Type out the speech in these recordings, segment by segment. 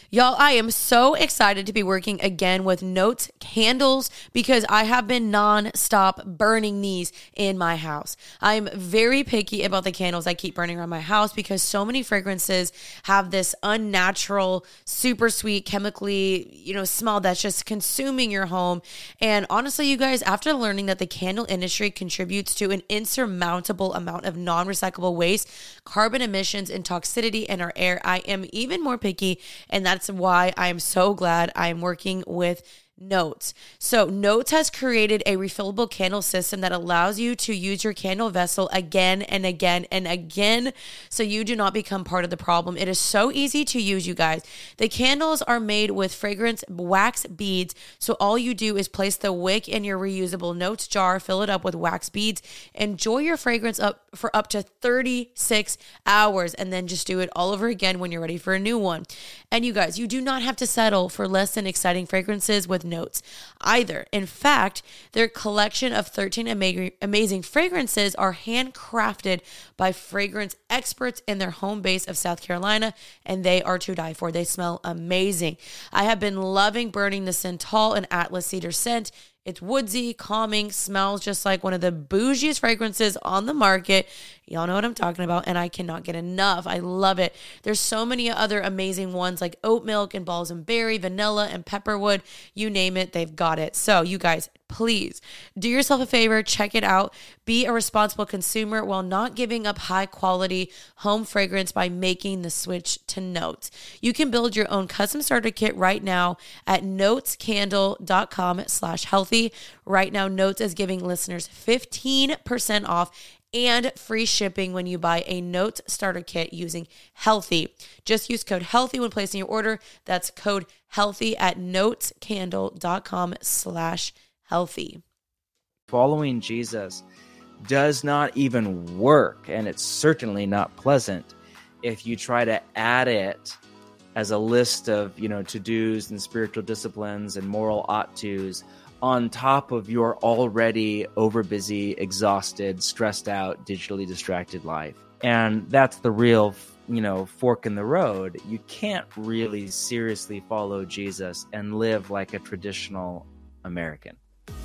Y'all, I am so excited to be working again with Notes candles because I have been non-stop burning these in my house. I'm very picky about the candles I keep burning around my house because so many fragrances have this unnatural, super sweet, chemically, smell that's just consuming your home. And honestly, you guys, after learning that the candle industry contributes to an insurmountable amount of non-recyclable waste, carbon emissions, and toxicity in our air, I am even more picky, and that's why I am so glad I am working with Notes. So Notes has created a refillable candle system that allows you to use your candle vessel again and again and again so you do not become part of the problem. It is so easy to use, you guys. The candles are made with fragrance wax beads, so all you do is place the wick in your reusable Notes jar, fill it up with wax beads, enjoy your fragrance up for up to 36 hours, and then just do it all over again when you're ready for a new one. And you guys, you do not have to settle for less than exciting fragrances with Notes either. In fact, their collection of 13 amazing fragrances are handcrafted by fragrance experts in their home base of South Carolina, and they are to die for. They smell amazing. I have been loving burning the Santal and Atlas Cedar scent. It's woodsy, calming, smells just like one of the bougiest fragrances on the market. Y'all know what I'm talking about, and I cannot get enough. I love it. There's so many other amazing ones like oat milk and balsam berry, vanilla and pepperwood. You name it, they've got it. So you guys, please do yourself a favor, check it out. Be a responsible consumer while not giving up high quality home fragrance by making the switch to Notes. You can build your own custom starter kit right now at notescandle.com/healthy. Right now, Notes is giving listeners 15% off and free shipping when you buy a Notes starter kit using Healthy. Just use code HEALTHY when placing your order. That's code HEALTHY at notescandle.com/healthy. Following Jesus does not even work, and it's certainly not pleasant if you try to add it as a list of, to-dos and spiritual disciplines and moral ought-tos on top of your already overbusy, exhausted, stressed out, digitally distracted life. And that's the real, fork in the road. You can't really seriously follow Jesus and live like a traditional American.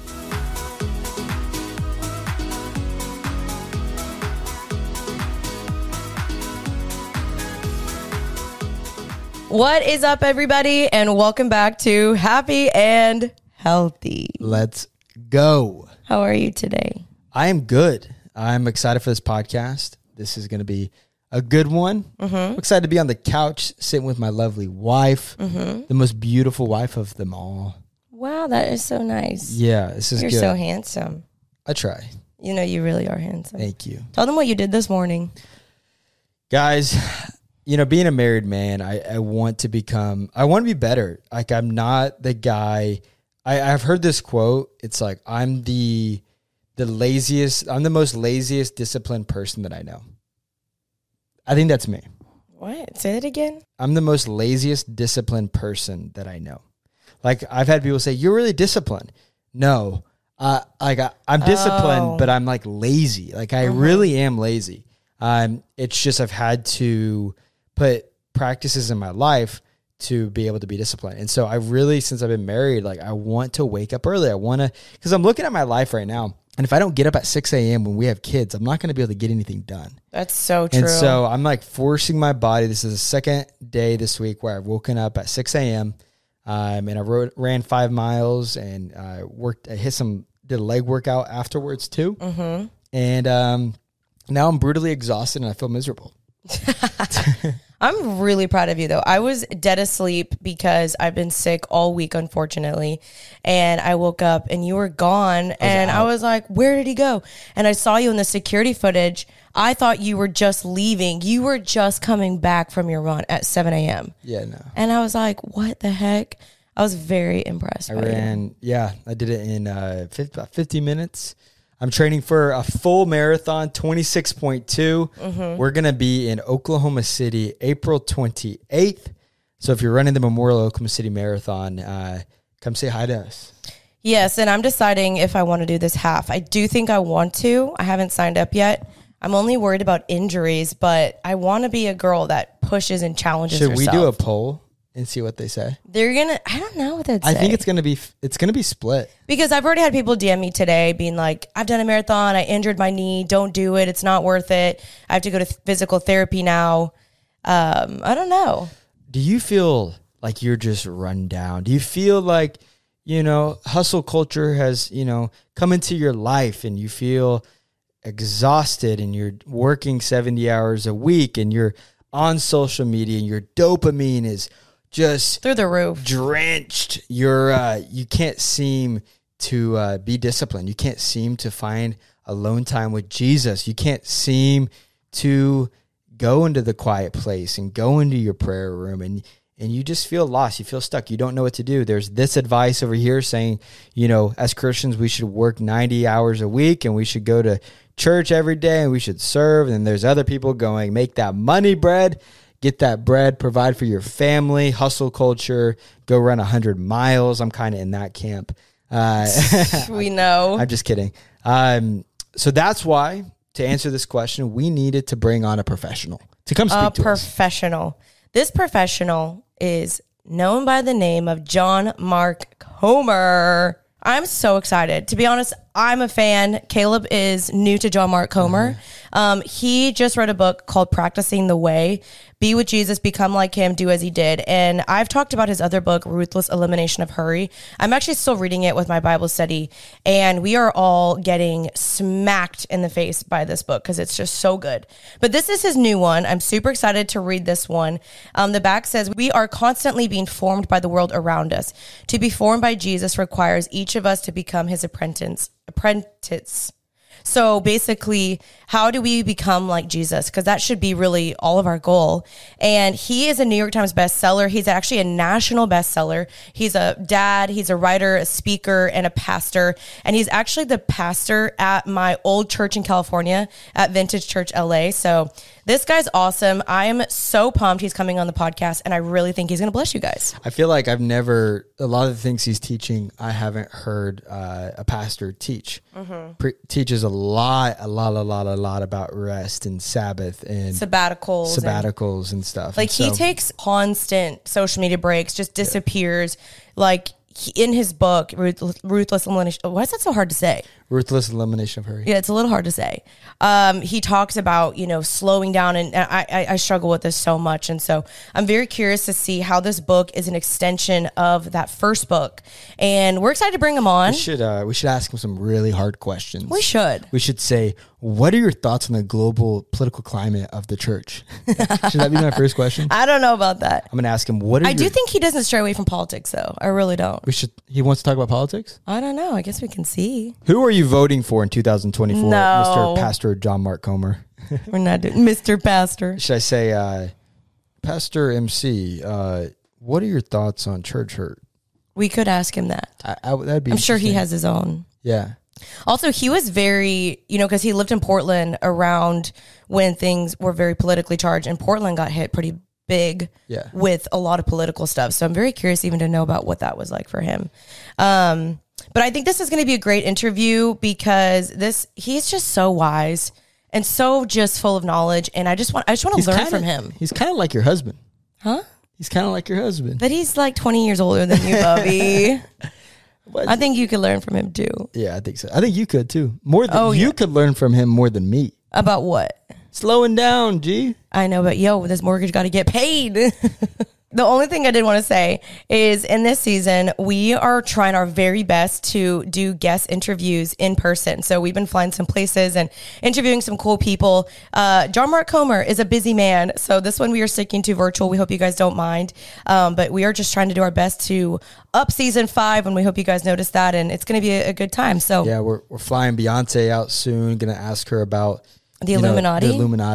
What is up, everybody, and welcome back to Happy and Healthy. Let's go. How are you today? I am good. I'm excited for this podcast. This is going to be a good one. I'm excited to be on the couch sitting with my lovely wife, the most beautiful wife of them all. Wow, that is so nice. Yeah, this is You're good. so handsome. I try. You really are handsome. Thank you. Tell them what you did this morning. Guys, being a married man, I want to be better. Like, I'm not the guy. I've heard this quote. It's like, I'm the most laziest disciplined person that I know. I think that's me. What? Say that again? I'm the most laziest disciplined person that I know. Like, I've had people say, you're really disciplined. No, I'm disciplined, but I'm like lazy. Like, I really am lazy. It's just, I've had to put practices in my life to be able to be disciplined. And so I really, since I've been married, like, I want to wake up early. Because I'm looking at my life right now, and if I don't get up at 6 a.m. when we have kids, I'm not going to be able to get anything done. That's so true. And so I'm like forcing my body. This is the second day this week where I've woken up at 6 a.m. And I ran 5 miles and I did a leg workout afterwards too. And now I'm brutally exhausted and I feel miserable. I'm really proud of you, though. I was dead asleep because I've been sick all week, unfortunately. And I woke up and you were gone. I was like, where did he go? And I saw you in the security footage. I thought you were just leaving. You were just coming back from your run at 7 a.m. Yeah, no. And I was like, what the heck? I was very impressed. I did it in about 50 minutes. I'm training for a full marathon, 26.2. We're going to be in Oklahoma City, April 28th. So if you're running the Memorial Oklahoma City Marathon, come say hi to us. Yes, and I'm deciding if I want to do this half. I do think I want to. I haven't signed up yet. I'm only worried about injuries, but I want to be a girl that pushes and challenges herself. Should we do a poll and see what they say? They're gonna. I don't know what they'd say. I think it's gonna be split. Because I've already had people DM me today being like, I've done a marathon, I injured my knee, don't do it, it's not worth it. I have to go to physical therapy now. I don't know. Do you feel like you're just run down? Do you feel like, hustle culture has, come into your life and you feel exhausted and you're working 70 hours a week and you're on social media and your dopamine is just through the roof, drenched? You can't seem to be disciplined. You can't seem to find alone time with Jesus. You can't seem to go into the quiet place and go into your prayer room, and you just feel lost. You feel stuck. You don't know what to do. There's this advice over here saying, as Christians, we should work 90 hours a week and we should go to church every day and we should serve. And there's other people going, make that money bread, get that bread, provide for your family, hustle culture, go run 100 miles. I'm kind of in that camp. We know. I'm just kidding. So that's why, to answer this question, we needed to bring on a professional to come speak to us. A professional. This professional is known by the name of John Mark Comer. I'm so excited. To be honest, I'm a fan. Caleb is new to John Mark Comer. He just wrote a book called Practicing the Way. Be with Jesus, become like him, do as he did. And I've talked about his other book, Ruthless Elimination of Hurry. I'm actually still reading it with my Bible study, and we are all getting smacked in the face by this book because it's just so good. But this is his new one. I'm super excited to read this one. The back says, we are constantly being formed by the world around us. To be formed by Jesus requires each of us to become his apprentice. So basically, how do we become like Jesus? Because that should be really all of our goal. And he is a New York Times bestseller. He's actually a national bestseller. He's a dad, he's a writer, a speaker, and a pastor. And he's actually the pastor at my old church in California at Vintage Church LA. So this guy's awesome. I am so pumped he's coming on the podcast, and I really think he's going to bless you guys. I feel like a lot of the things he's teaching, I haven't heard a pastor teach. Teaches a lot about rest and Sabbath and sabbaticals and stuff. Like, he takes constant social media breaks, just disappears. Like, in his book, Ruthless Elimination. Why is that so hard to say? Ruthless Elimination of Hurry. Yeah, it's a little hard to say. He talks about, slowing down, and I struggle with this so much. And so I'm very curious to see how this book is an extension of that first book. And we're excited to bring him on. We should ask him some really hard questions. We should say, what are your thoughts on the global political climate of the church? Should that be my first question? I don't know about that. I'm going to ask him, I do think he doesn't stray away from politics, though. I really don't. He wants to talk about politics? I don't know. I guess we can see. Who are you voting for in 2024, no. Mr. Pastor John Mark Comer? We're not doing Mr. Pastor. Should I say, Pastor MC, what are your thoughts on church hurt? We could ask him that. That'd be I'm sure he has his own. Yeah. Also, he was very, because he lived in Portland around when things were very politically charged, and Portland got hit pretty big with a lot of political stuff. So I'm very curious even to know about what that was like for him. But I think this is going to be a great interview because he's just so wise and so just full of knowledge. And I just want to learn from him. He's kind of like your husband. Huh? He's kind of like your husband. But he's like 20 years older than you, Bubby. I think you could learn from him too. Yeah, I think so. I think you could too. You could learn from him more than me. About what? Slowing down, G. I know, but this mortgage got to get paid. The only thing I did want to say is in this season, we are trying our very best to do guest interviews in person. So we've been flying some places and interviewing some cool people. John Mark Comer is a busy man. So this one we are sticking to virtual. We hope you guys don't mind. But we are just trying to do our best to up season 5. And we hope you guys notice that. And it's going to be a good time. So yeah, we're flying Beyonce out soon. Going to ask her about the Illuminati.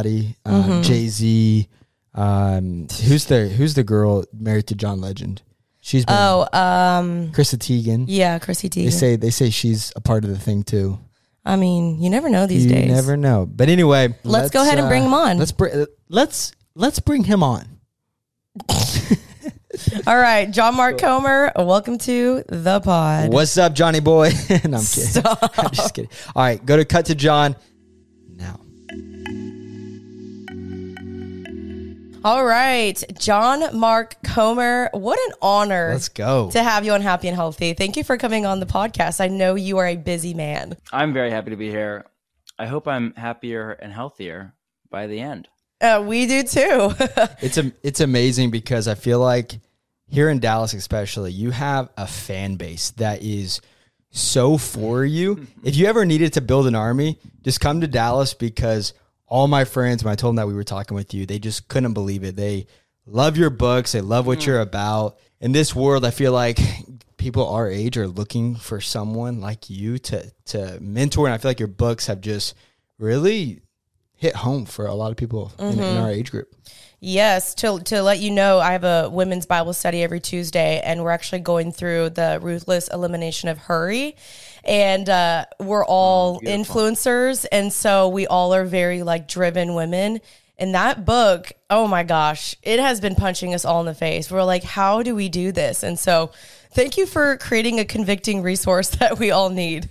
Jay-Z. Who's the girl married to John Legend? She's been Chrissy Teigen. Yeah, Chrissy Teigen. They say she's a part of the thing too. I mean, you never know these days. You never know. But anyway, let's go ahead and bring him on. Let's bring him on. All right, John Mark Comer, welcome to the pod. What's up, Johnny boy? No, I'm kidding. Stop. I'm just kidding. All right, go to Cut to John now. All right, John Mark Comer, what an honor. Let's go. To have you on Happy and Healthy. Thank you for coming on the podcast. I know you are a busy man. I'm very happy to be here. I hope I'm happier and healthier by the end. We do too. It's amazing because I feel like here in Dallas especially, you have a fan base that is so for you. If you ever needed to build an army, just come to Dallas, because all my friends, when I told them that we were talking with you, they just couldn't believe it. They love your books. They love what you're about. In this world, I feel like people our age are looking for someone like you to mentor. And I feel like your books have just really hit home for a lot of people in our age group. Yes, to let you know, I have a women's Bible study every Tuesday, and we're actually going through the ruthless elimination of hurry. And we're all influencers, and so we all are very like driven women. And that book, oh my gosh, it has been punching us all in the face. We're like, how do we do this? And so thank you for creating a convicting resource that we all need.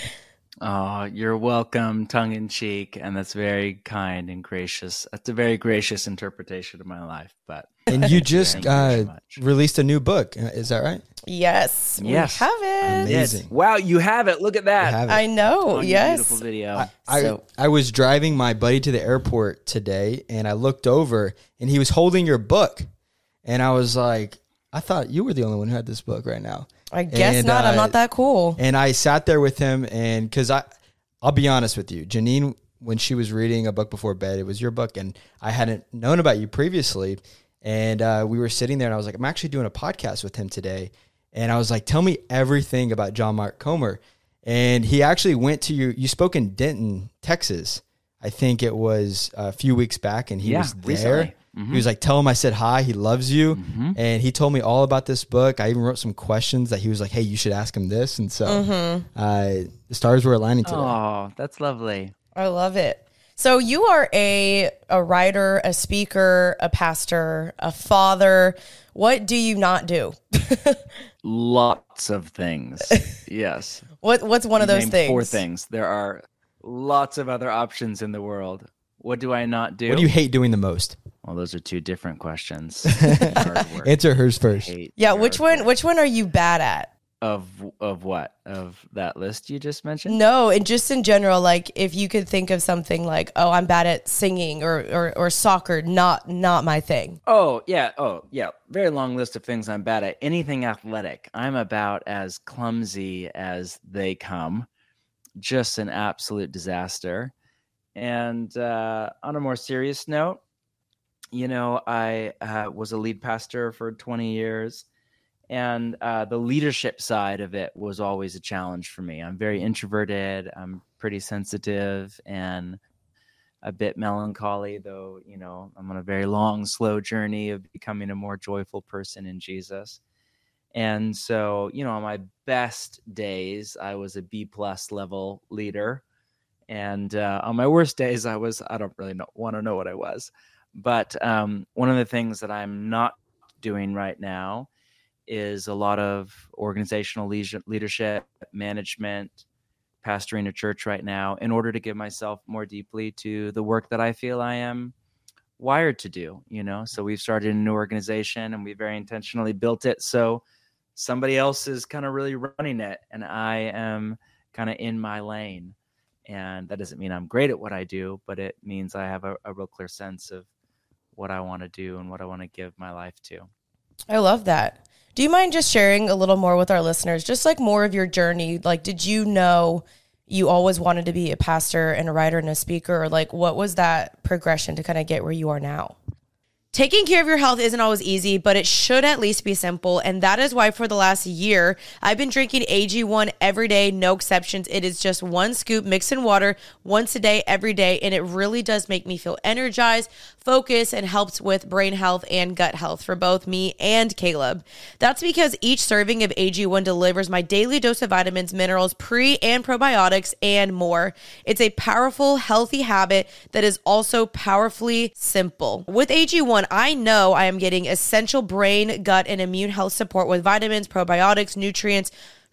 Oh, you're welcome, tongue in cheek, and that's very kind and gracious. That's a very gracious interpretation of my life. But and you just released a new book, is that right? Yes, yes, we have it. Amazing! Wow, you have it. Look at that. I know. On yes, beautiful video. I was driving my buddy to the airport today, and I looked over, and he was holding your book, and I was like, I thought you were the only one who had this book right now. I guess not. I'm not that cool. And I sat there with him, and because I'll be honest with you, Janine, when she was reading a book before bed, it was your book, and I hadn't known about you previously. And we were sitting there, and I was like, I'm actually doing a podcast with him today. And I was like, tell me everything about John Mark Comer. And he actually went to you spoke in Denton, Texas. I think it was a few weeks back, and he was there. Recently. He was like, tell him I said hi. He loves you. And he told me all about this book. I even wrote some questions that he was like, hey, you should ask him this. And so the stars were aligning today. Oh, that's lovely. I love it. So you are a writer, a speaker, a pastor, a father. What do you not do? Lots of things. Yes. What's one of those Name things? 4 things. There are lots of other options in the world. What do I not do? What do you hate doing the most? Well, those are 2 different questions. Answer hers first. Yeah, which one are you bad at? Of what? Of that list you just mentioned? No, and just in general, like if you could think of something like, oh, I'm bad at singing or soccer, not my thing. Oh, yeah. Very long list of things I'm bad at. Anything athletic. I'm about as clumsy as they come. Just an absolute disaster. And on a more serious note, I was a lead pastor for 20 years, and the leadership side of it was always a challenge for me. I'm very introverted. I'm pretty sensitive and a bit melancholy, though, I'm on a very long, slow journey of becoming a more joyful person in Jesus. And so, on my best days, I was a B+ level leader. And on my worst days, I don't really want to know what I was. But one of the things that I'm not doing right now is a lot of organizational leadership, management, pastoring a church right now, in order to give myself more deeply to the work that I feel I am wired to do. So we've started a new organization, and we very intentionally built it so somebody else is kind of really running it, and I am kind of in my lane. And that doesn't mean I'm great at what I do, but it means I have a real clear sense of what I want to do and what I want to give my life to. I love that. Do you mind just sharing a little more with our listeners, just like more of your journey? Like, did you know you always wanted to be a pastor and a writer and a speaker? Or like, what was that progression to kind of get where you are now? Taking care of your health isn't always easy, but it should at least be simple. And that is why for the last year, I've been drinking AG1 every day, no exceptions. It is just 1 scoop mixed in water once a day, every day. And it really does make me feel energized, focused, and helps with brain health and gut health for both me and Caleb. That's because each serving of AG1 delivers my daily dose of vitamins, minerals, pre and probiotics, and more. It's a powerful, healthy habit that is also powerfully simple. With AG1, I know I am getting essential brain, gut, and immune health support with vitamins, probiotics, nutrients,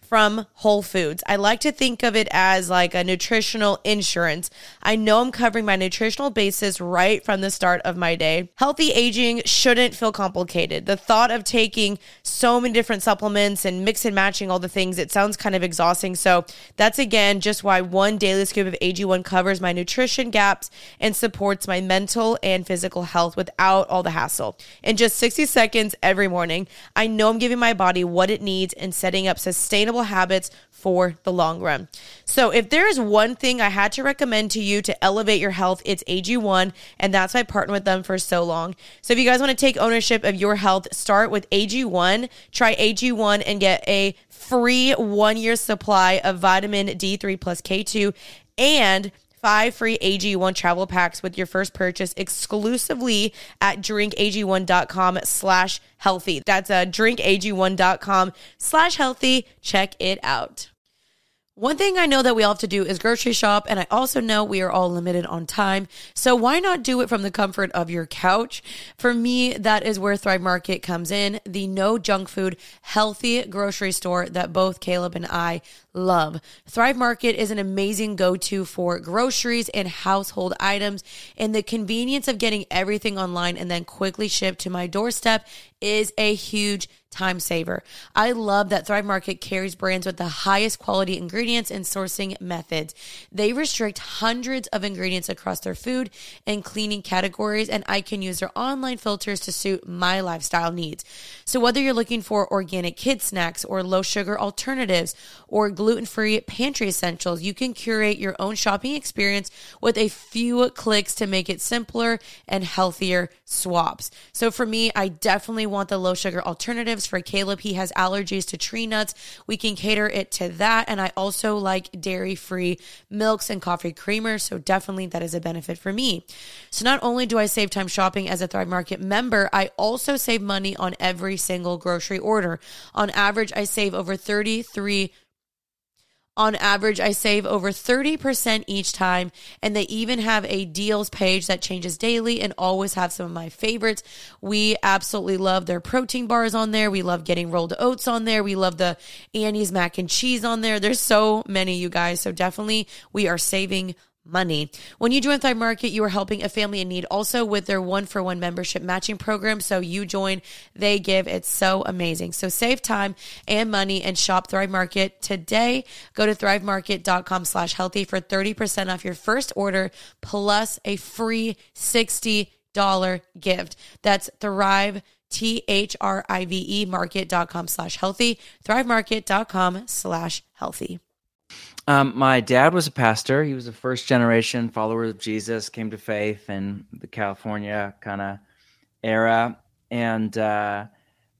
from Whole Foods. I like to think of it as like a nutritional insurance. I know I'm covering my nutritional basis right from the start of my day. Healthy aging shouldn't feel complicated. The thought of taking so many different supplements and mix and matching all the things, it sounds kind of exhausting. So that's again just why one daily scoop of AG1 covers my nutrition gaps and supports my mental and physical health without all the hassle. In just 60 seconds every morning, I know I'm giving my body what it needs and setting up sustainable habits for the long run. So if there is one thing I had to recommend to you to elevate your health, it's AG1, and that's why I partnered with them for so long. So if you guys want to take ownership of your health, start with AG1. Try AG1 and get a free 1-year supply of vitamin D3 plus K2 and 5 free AG1 travel packs with your first purchase exclusively at drinkag1.com/healthy. That's drinkag1.com/healthy. Check it out. One thing I know that we all have to do is grocery shop, and I also know we are all limited on time. So why not do it from the comfort of your couch? For me, that is where Thrive Market comes in, the no junk food, healthy grocery store that both Caleb and I love. Thrive Market is an amazing go-to for groceries and household items, and the convenience of getting everything online and then quickly shipped to my doorstep is a huge time saver. I love that Thrive Market carries brands with the highest quality ingredients and sourcing methods. They restrict hundreds of ingredients across their food and cleaning categories, and I can use their online filters to suit my lifestyle needs. So whether you're looking for organic kid snacks or low sugar alternatives or gluten-free pantry essentials, you can curate your own shopping experience with a few clicks to make it simpler and healthier swaps. So for me, I definitely want the low sugar alternatives. For Caleb, he has allergies to tree nuts. We can cater it to that. And I also like dairy-free milks and coffee creamers. So definitely that is a benefit for me. So not only do I save time shopping as a Thrive Market member, I also save money on every single grocery order. On average, I save over 30% each time, and they even have a deals page that changes daily and always have some of my favorites. We absolutely love their protein bars on there. We love getting rolled oats on there. We love the Annie's mac and cheese on there. There's so many, you guys. So definitely we are saving money. When you join Thrive Market, you are helping a family in need also with their 1-for-1 membership matching program. So you join, they give. It's so amazing. So save time and money and shop Thrive Market today. Go to thrivemarket.com/healthy for 30% off your first order plus a free $60 gift. That's Thrive, THRIVE market.com/healthy, thrivemarket.com/healthy. My dad was a pastor. He was a first generation follower of Jesus, came to faith in the California kind of era. And I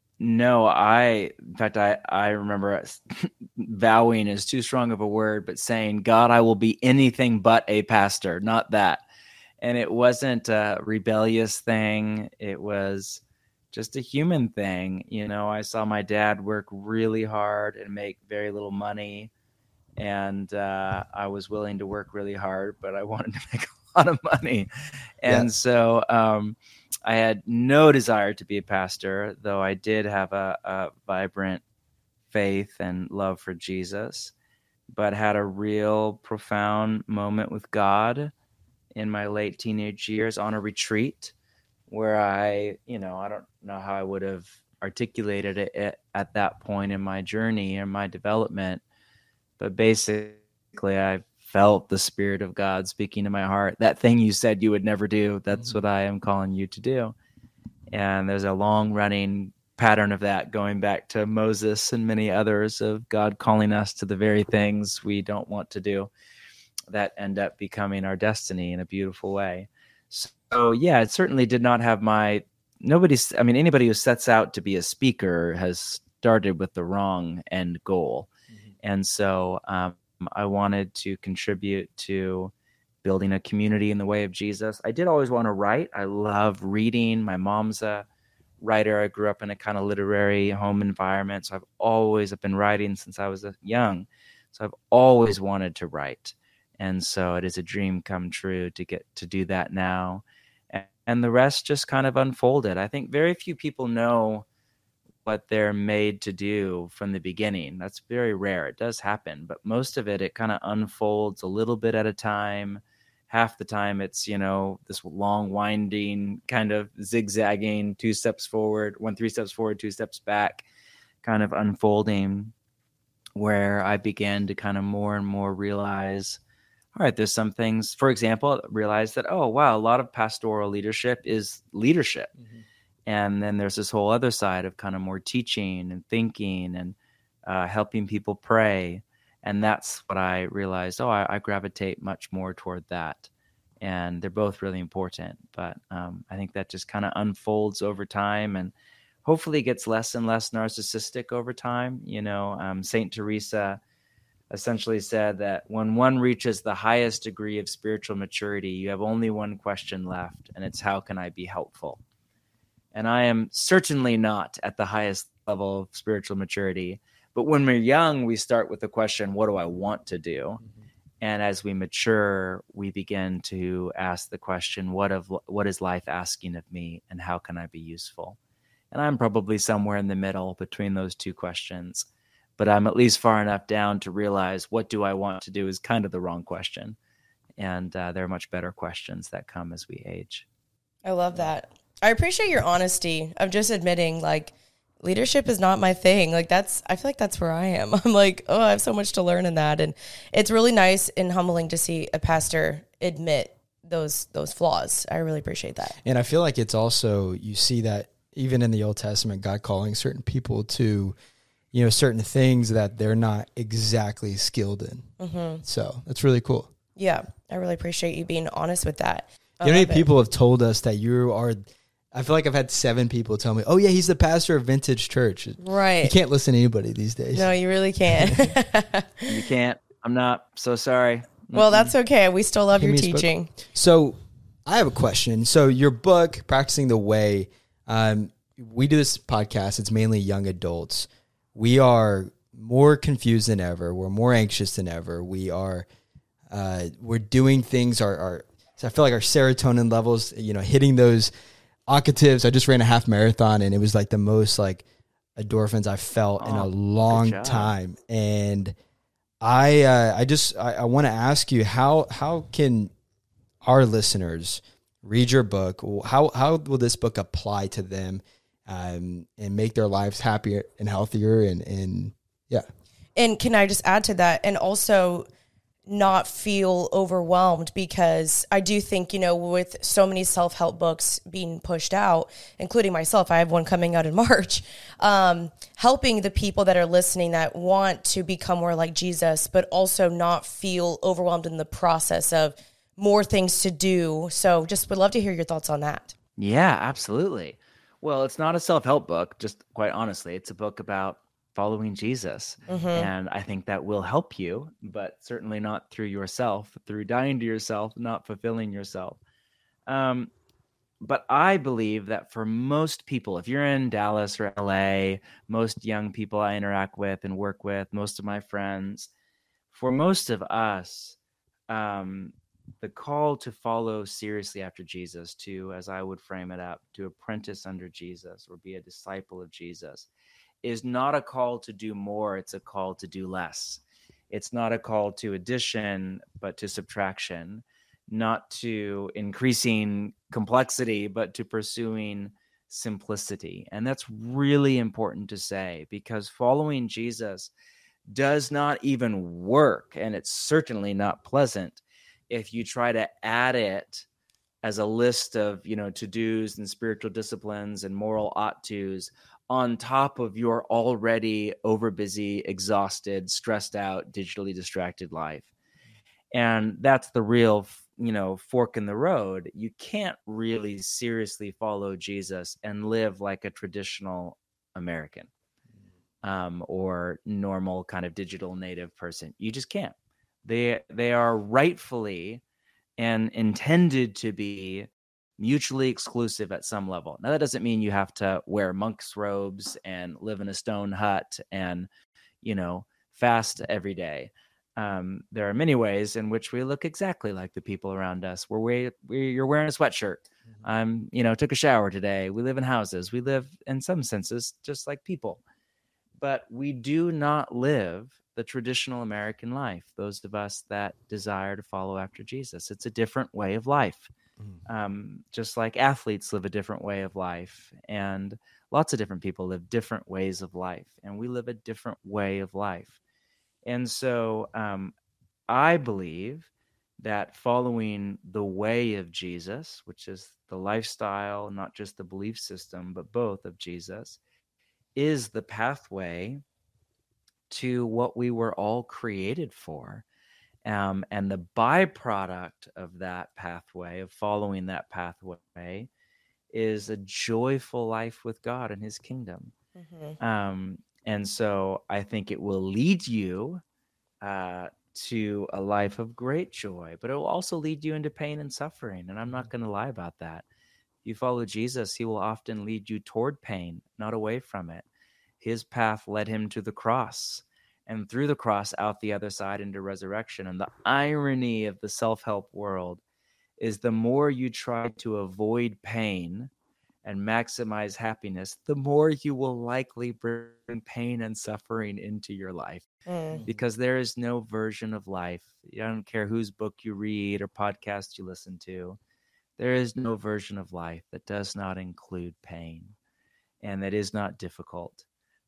remember vowing is too strong of a word, but saying, God, I will be anything but a pastor, not that. And it wasn't a rebellious thing. It was just a human thing. You know, I saw my dad work really hard and make very little money. And I was willing to work really hard, but I wanted to make a lot of money. And so I had no desire to be a pastor, though I did have a vibrant faith and love for Jesus, but had a real profound moment with God in my late teenage years on a retreat where I don't know how I would have articulated it at that point in my journey and my development. But basically, I felt the Spirit of God speaking to my heart. That thing you said you would never do, that's what I am calling you to do. And there's a long-running pattern of that going back to Moses and many others of God calling us to the very things we don't want to do that end up becoming our destiny in a beautiful way. So, yeah, it certainly did not have anybody who sets out to be a speaker has started with the wrong end goal. And so I wanted to contribute to building a community in the way of Jesus. I did always want to write. I love reading. My mom's a writer. I grew up in a kind of literary home environment. So I've been writing since I was young. So I've always wanted to write. And so it is a dream come true to get to do that now. And the rest just kind of unfolded. I think very few people know what they're made to do from the beginning. That's very rare. It does happen, but most of it kind of unfolds a little bit at a time. Half the time it's, this long winding kind of zigzagging, 2 steps forward, 3 steps forward, 2 steps back kind of unfolding, where I began to kind of more and more realize, all right, there's some things, for example, realize that, oh, wow, a lot of pastoral leadership is leadership. Mm-hmm. And then there's this whole other side of kind of more teaching and thinking and helping people pray. And that's what I realized, I gravitate much more toward that. And they're both really important. But I think that just kind of unfolds over time and hopefully gets less and less narcissistic over time. Saint Teresa essentially said that when one reaches the highest degree of spiritual maturity, you have only one question left, and it's, how can I be helpful? And I am certainly not at the highest level of spiritual maturity. But when we're young, we start with the question, what do I want to do? Mm-hmm. And as we mature, we begin to ask the question, what is life asking of me, and how can I be useful? And I'm probably somewhere in the middle between those two questions. But I'm at least far enough down to realize, what do I want to do is kind of the wrong question. And there are much better questions that come as we age. I love that. I appreciate your honesty of just admitting, like, leadership is not my thing. Like, I feel like that's where I am. I'm like, I have so much to learn in that. And it's really nice and humbling to see a pastor admit those flaws. I really appreciate that. And I feel like it's also, you see that even in the Old Testament, God calling certain people to, certain things that they're not exactly skilled in. Mm-hmm. So that's really cool. Yeah. I really appreciate you being honest with that. Many people have told us that you are, I feel like I've had 7 people tell me, oh yeah, he's the pastor of Vintage Church. Right. You can't listen to anybody these days. No, you really can't. You can't. I'm not. So sorry. Well, that's okay. We still love your teaching. So I have a question. So your book, Practicing the Way, we do this podcast. It's mainly young adults. We are more confused than ever. We're more anxious than ever. We're doing things. So I feel like our serotonin levels, hitting those octaves. I just ran a half marathon, and it was like the most like endorphins I felt in a long time. And I want to ask you, how can our listeners read your book? How will this book apply to them, and make their lives happier and healthier? And yeah. And can I just add to that? And also not feel overwhelmed, because I do think, with so many self-help books being pushed out, including myself, I have one coming out in March, helping the people that are listening that want to become more like Jesus, but also not feel overwhelmed in the process of more things to do. So just would love to hear your thoughts on that. Yeah, absolutely. Well, it's not a self-help book, just quite honestly. It's a book about following Jesus. Mm-hmm. And I think that will help you, but certainly not through yourself, through dying to yourself, not fulfilling yourself. But I believe that for most people, if you're in Dallas or LA, most young people I interact with and work with, most of my friends, for most of us, the call to follow seriously after Jesus, to, as I would frame it up, to apprentice under Jesus or be a disciple of Jesus, is not a call to do more. It's a call to do less. It's not a call to addition, but to subtraction, not to increasing complexity, but to pursuing simplicity. And that's really important to say, because following Jesus does not even work, and it's certainly not pleasant if you try to add it as a list of, to-dos and spiritual disciplines and moral ought-tos on top of your already overbusy, exhausted, stressed out, digitally distracted life. And that's the real, fork in the road. You can't really seriously follow Jesus and live like a traditional American, or normal kind of digital native person. You just can't. They are rightfully and intended to be mutually exclusive at some level. Now, that doesn't mean you have to wear monk's robes and live in a stone hut and, fast every day. there are many ways in which we look exactly like the people around us. You're wearing a sweatshirt. Took a shower today. We live in houses. We live in some senses just like people, but we do not live the traditional American life. Those of us that desire to follow after Jesus, it's a different way of life. Just like athletes live a different way of life, and lots of different people live different ways of life, and we live a different way of life. And so I believe that following the way of Jesus, which is the lifestyle, not just the belief system, but both of Jesus, is the pathway to what we were all created for. And the byproduct of that pathway, of following that pathway, is a joyful life with God and his kingdom. And so I think it will lead you to a life of great joy, but it will also lead you into pain and suffering. And I'm not going to lie about that. If you follow Jesus, he will often lead you toward pain, not away from it. His path led him to the cross, and through the cross out the other side into resurrection. And the irony of the self-help world is the more you try to avoid pain and maximize happiness, the more you will likely bring pain and suffering into your life. Because there is no version of life. I don't care whose book you read or podcast you listen to. There is no version of life that does not include pain and that is not difficult.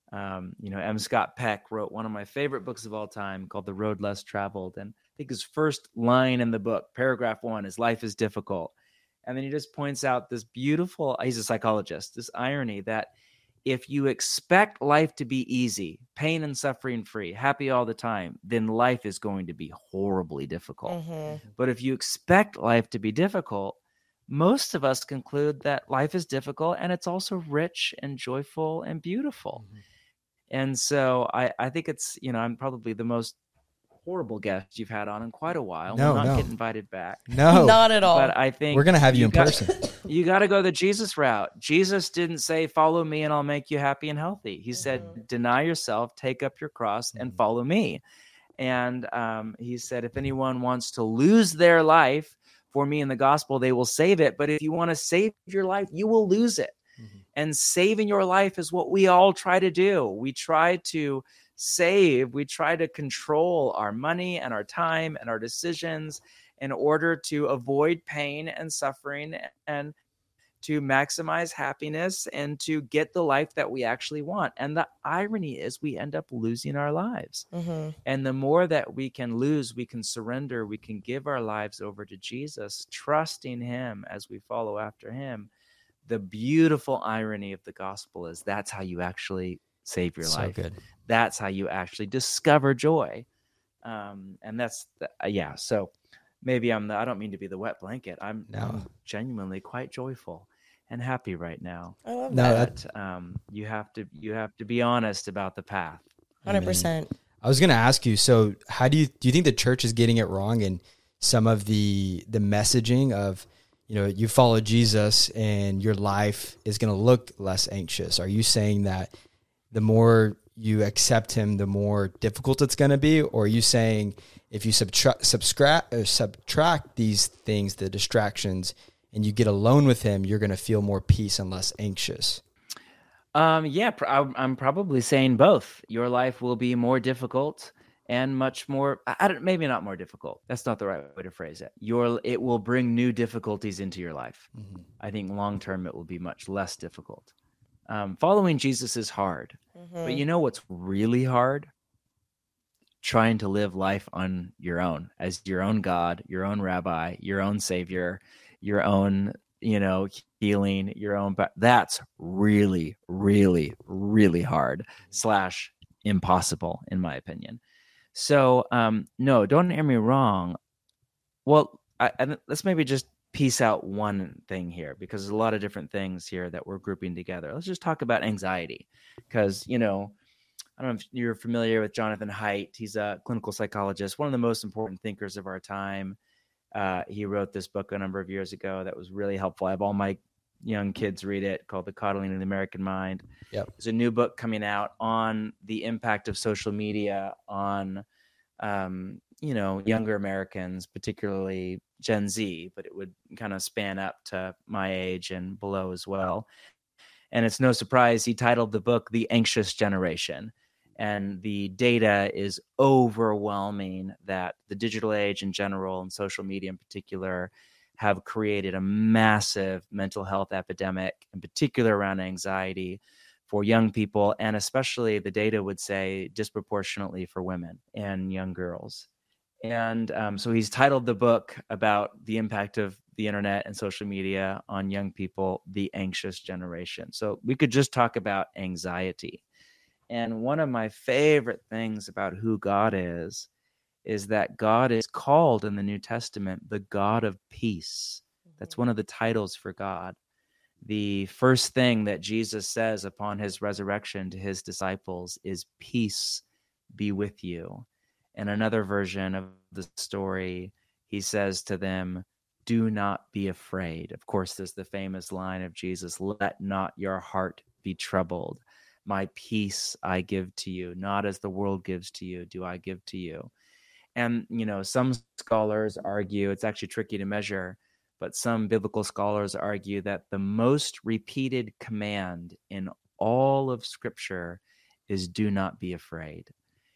M. Scott Peck wrote one of my favorite books of all time called The Road Less Traveled. And I think his first line in the book, paragraph 1, is life is difficult. And then he just points out this beautiful, he's a psychologist, this irony that if you expect life to be easy, pain and suffering free, happy all the time, then life is going to be horribly difficult. But if you expect life to be difficult, most of us conclude that life is difficult and it's also rich and joyful and beautiful. And so I think it's, I'm probably the most horrible guest you've had on in quite a while. No, we'll not no. get invited back. No, not at all. But I think we're going to have you in person. You got to go the Jesus route. Jesus didn't say, follow me and I'll make you happy and healthy. He said, deny yourself, take up your cross and follow me. And he said, if anyone wants to lose their life for me in the gospel, they will save it. But if you want to save your life, you will lose it. And saving your life is what we all try to do. We try to save, we try to control our money and our time and our decisions in order to avoid pain and suffering and to maximize happiness and to get the life that we actually want. And the irony is we end up losing our lives. And the more that we can lose, we can surrender, we can give our lives over to Jesus, trusting him as we follow after him. The beautiful irony of the gospel is that's how you actually save your life. Good. That's how you actually discover joy. And that's, so maybe I don't mean to be the wet blanket. I'm genuinely quite joyful and happy right now. I love that. You have to be honest about the path. 100%. I was going to ask you, so how do you think the church is getting it wrong in some of the messaging of, you follow Jesus and your life is going to look less anxious? Are you saying that the more you accept him, the more difficult it's going to be? Or are you saying if you subtract these things, the distractions, and you get alone with him, you're going to feel more peace and less anxious? I'm probably saying both. Your life will be more difficult and much more, maybe not more difficult. That's not the right way to phrase it. It will bring new difficulties into your life. I think long-term it will be much less difficult. Following Jesus is hard, but you know what's really hard? Trying to live life on your own, as your own God, your own rabbi, your own savior, your own, healing, your own. That's really, really, really hard / impossible, in my opinion. So, no, don't hear me wrong. Well, let's maybe just piece out one thing here, because there's a lot of different things here that we're grouping together. Let's just talk about anxiety, because, I don't know if you're familiar with Jonathan Haidt. He's a clinical psychologist, one of the most important thinkers of our time. He wrote this book a number of years ago that was really helpful. I have all my young kids read it, called The Coddling of the American Mind. Yep. There's a new book coming out on the impact of social media on younger Americans, particularly Gen Z, but it would kind of span up to my age and below as well. And it's no surprise he titled the book The Anxious Generation. And the data is overwhelming that the digital age in general and social media in particular have created a massive mental health epidemic, in particular around anxiety for young people, and especially the data would say disproportionately for women and young girls. And so he's titled the book about the impact of the internet and social media on young people, The Anxious Generation. So we could just talk about anxiety. And one of my favorite things about who God is that God is called in the New Testament the God of peace. That's one of the titles for God. The first thing that Jesus says upon his resurrection to his disciples is, "Peace be with you." In another version of the story, he says to them, "Do not be afraid." Of course, there's the famous line of Jesus, "Let not your heart be troubled. My peace I give to you, not as the world gives to you, do I give to you." And, some scholars argue, it's actually tricky to measure, but some biblical scholars argue that the most repeated command in all of Scripture is do not be afraid.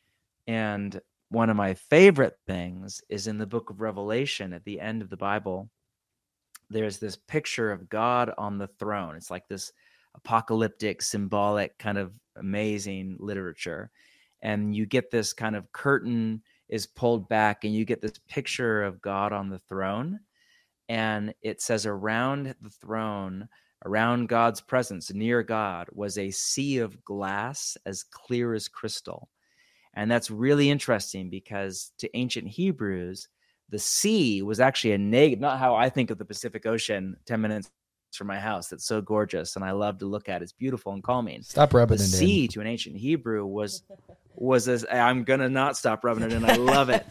And one of my favorite things is in the book of Revelation at the end of the Bible, there's this picture of God on the throne. It's like this apocalyptic, symbolic kind of amazing literature. And you get this kind of curtain is pulled back and you get this picture of God on the throne. And it says around the throne, around God's presence, near God, was a sea of glass as clear as crystal. And that's really interesting because to ancient Hebrews, the sea was actually a negative, not how I think of the Pacific Ocean 10 minutes from my house. That's so gorgeous and I love to look at. It's beautiful and calming. Stop rubbing the it in. The sea to an ancient Hebrew was I'm going to not stop rubbing it in. I love it.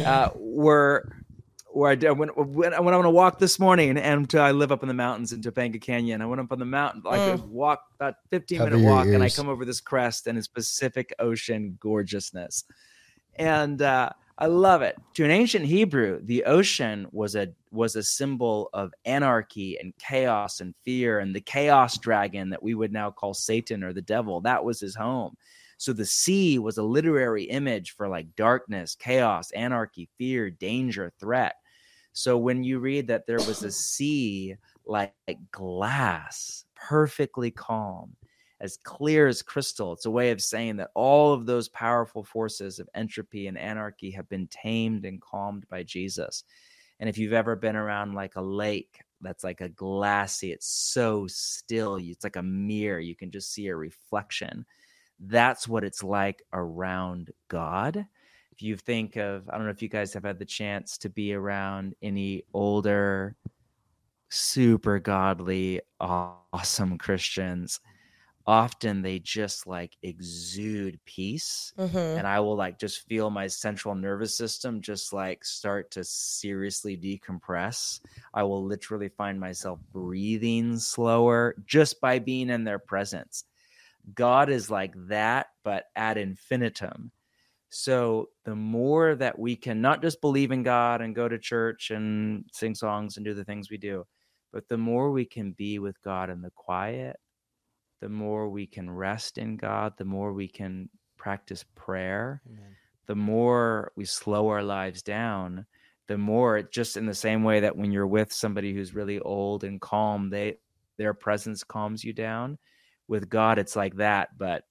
When I went on a walk this morning, and I live up in the mountains in Topanga Canyon. I went up on the mountain, walk about 15-minute walk, and I come over this crest, and it's Pacific Ocean gorgeousness, and I love it. To an ancient Hebrew, the ocean was a symbol of anarchy and chaos and fear, and the chaos dragon that we would now call Satan or the devil, that was his home. So the sea was a literary image for like darkness, chaos, anarchy, fear, danger, threat. So when you read that there was a sea like glass, perfectly calm, as clear as crystal, it's a way of saying that all of those powerful forces of entropy and anarchy have been tamed and calmed by Jesus. And if you've ever been around like a lake that's like a glassy, it's so still, it's like a mirror, you can just see a reflection. That's what it's like around God. If you think of, I don't know if you guys have had the chance to be around any older, super godly, awesome Christians, often they just like exude peace. And I will like just feel my central nervous system just like start to seriously decompress. I will literally find myself breathing slower just by being in their presence. God is like that, but ad infinitum. So the more that we can not just believe in God and go to church and sing songs and do the things we do, but the more we can be with God in the quiet, the more we can rest in God, the more we can practice prayer, the more we slow our lives down, the more it just in the same way that when you're with somebody who's really old and calm, their presence calms you down. With God, it's like that, but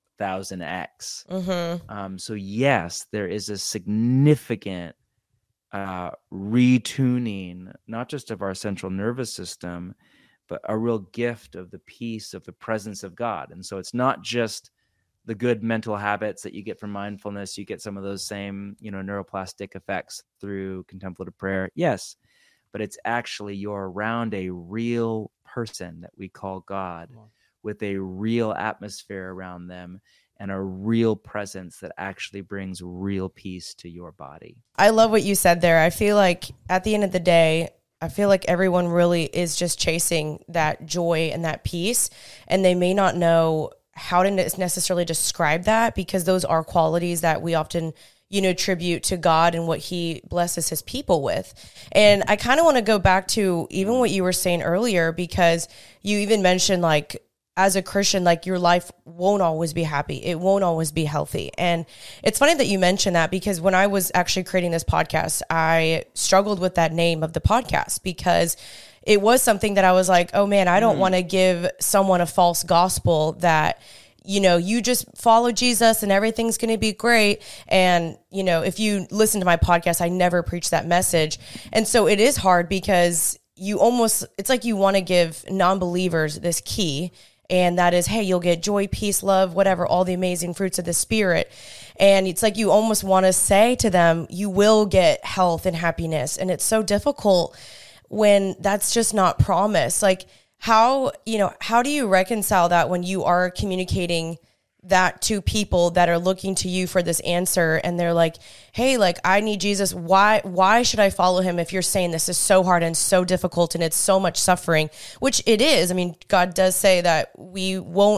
1000x. So yes, there is a significant retuning, not just of our central nervous system, but a real gift of the peace of the presence of God. And so it's not just the good mental habits that you get from mindfulness. You get some of those same, neuroplastic effects through contemplative prayer. Yes, but it's actually you're around a real person that we call God, with a real atmosphere around them and a real presence that actually brings real peace to your body. I love what you said there. I feel like at the end of the day, I feel like everyone really is just chasing that joy and that peace, and they may not know how to necessarily describe that, because those are qualities that we often, tribute to God and what he blesses his people with. And I kind of want to go back to even what you were saying earlier, because you even mentioned like, as a Christian, like your life won't always be happy. It won't always be healthy. And it's funny that you mentioned that, because when I was actually creating this podcast, I struggled with that name of the podcast, because it was something that I was like, oh man, I don't want to give someone a false gospel that, you just follow Jesus and everything's going to be great. And, if you listen to my podcast, I never preach that message. And so it is hard, because it's like you want to give non-believers this key. And that is, hey, you'll get joy, peace, love, whatever, all the amazing fruits of the Spirit. And it's like you almost want to say to them, you will get health and happiness. And it's so difficult when that's just not promised. Like how do you reconcile that when you are communicating that to people that are looking to you for this answer, and they're like, hey, like, I need Jesus. Why should I follow him if you're saying this is so hard and so difficult and it's so much suffering, which it is. I mean, God does say that we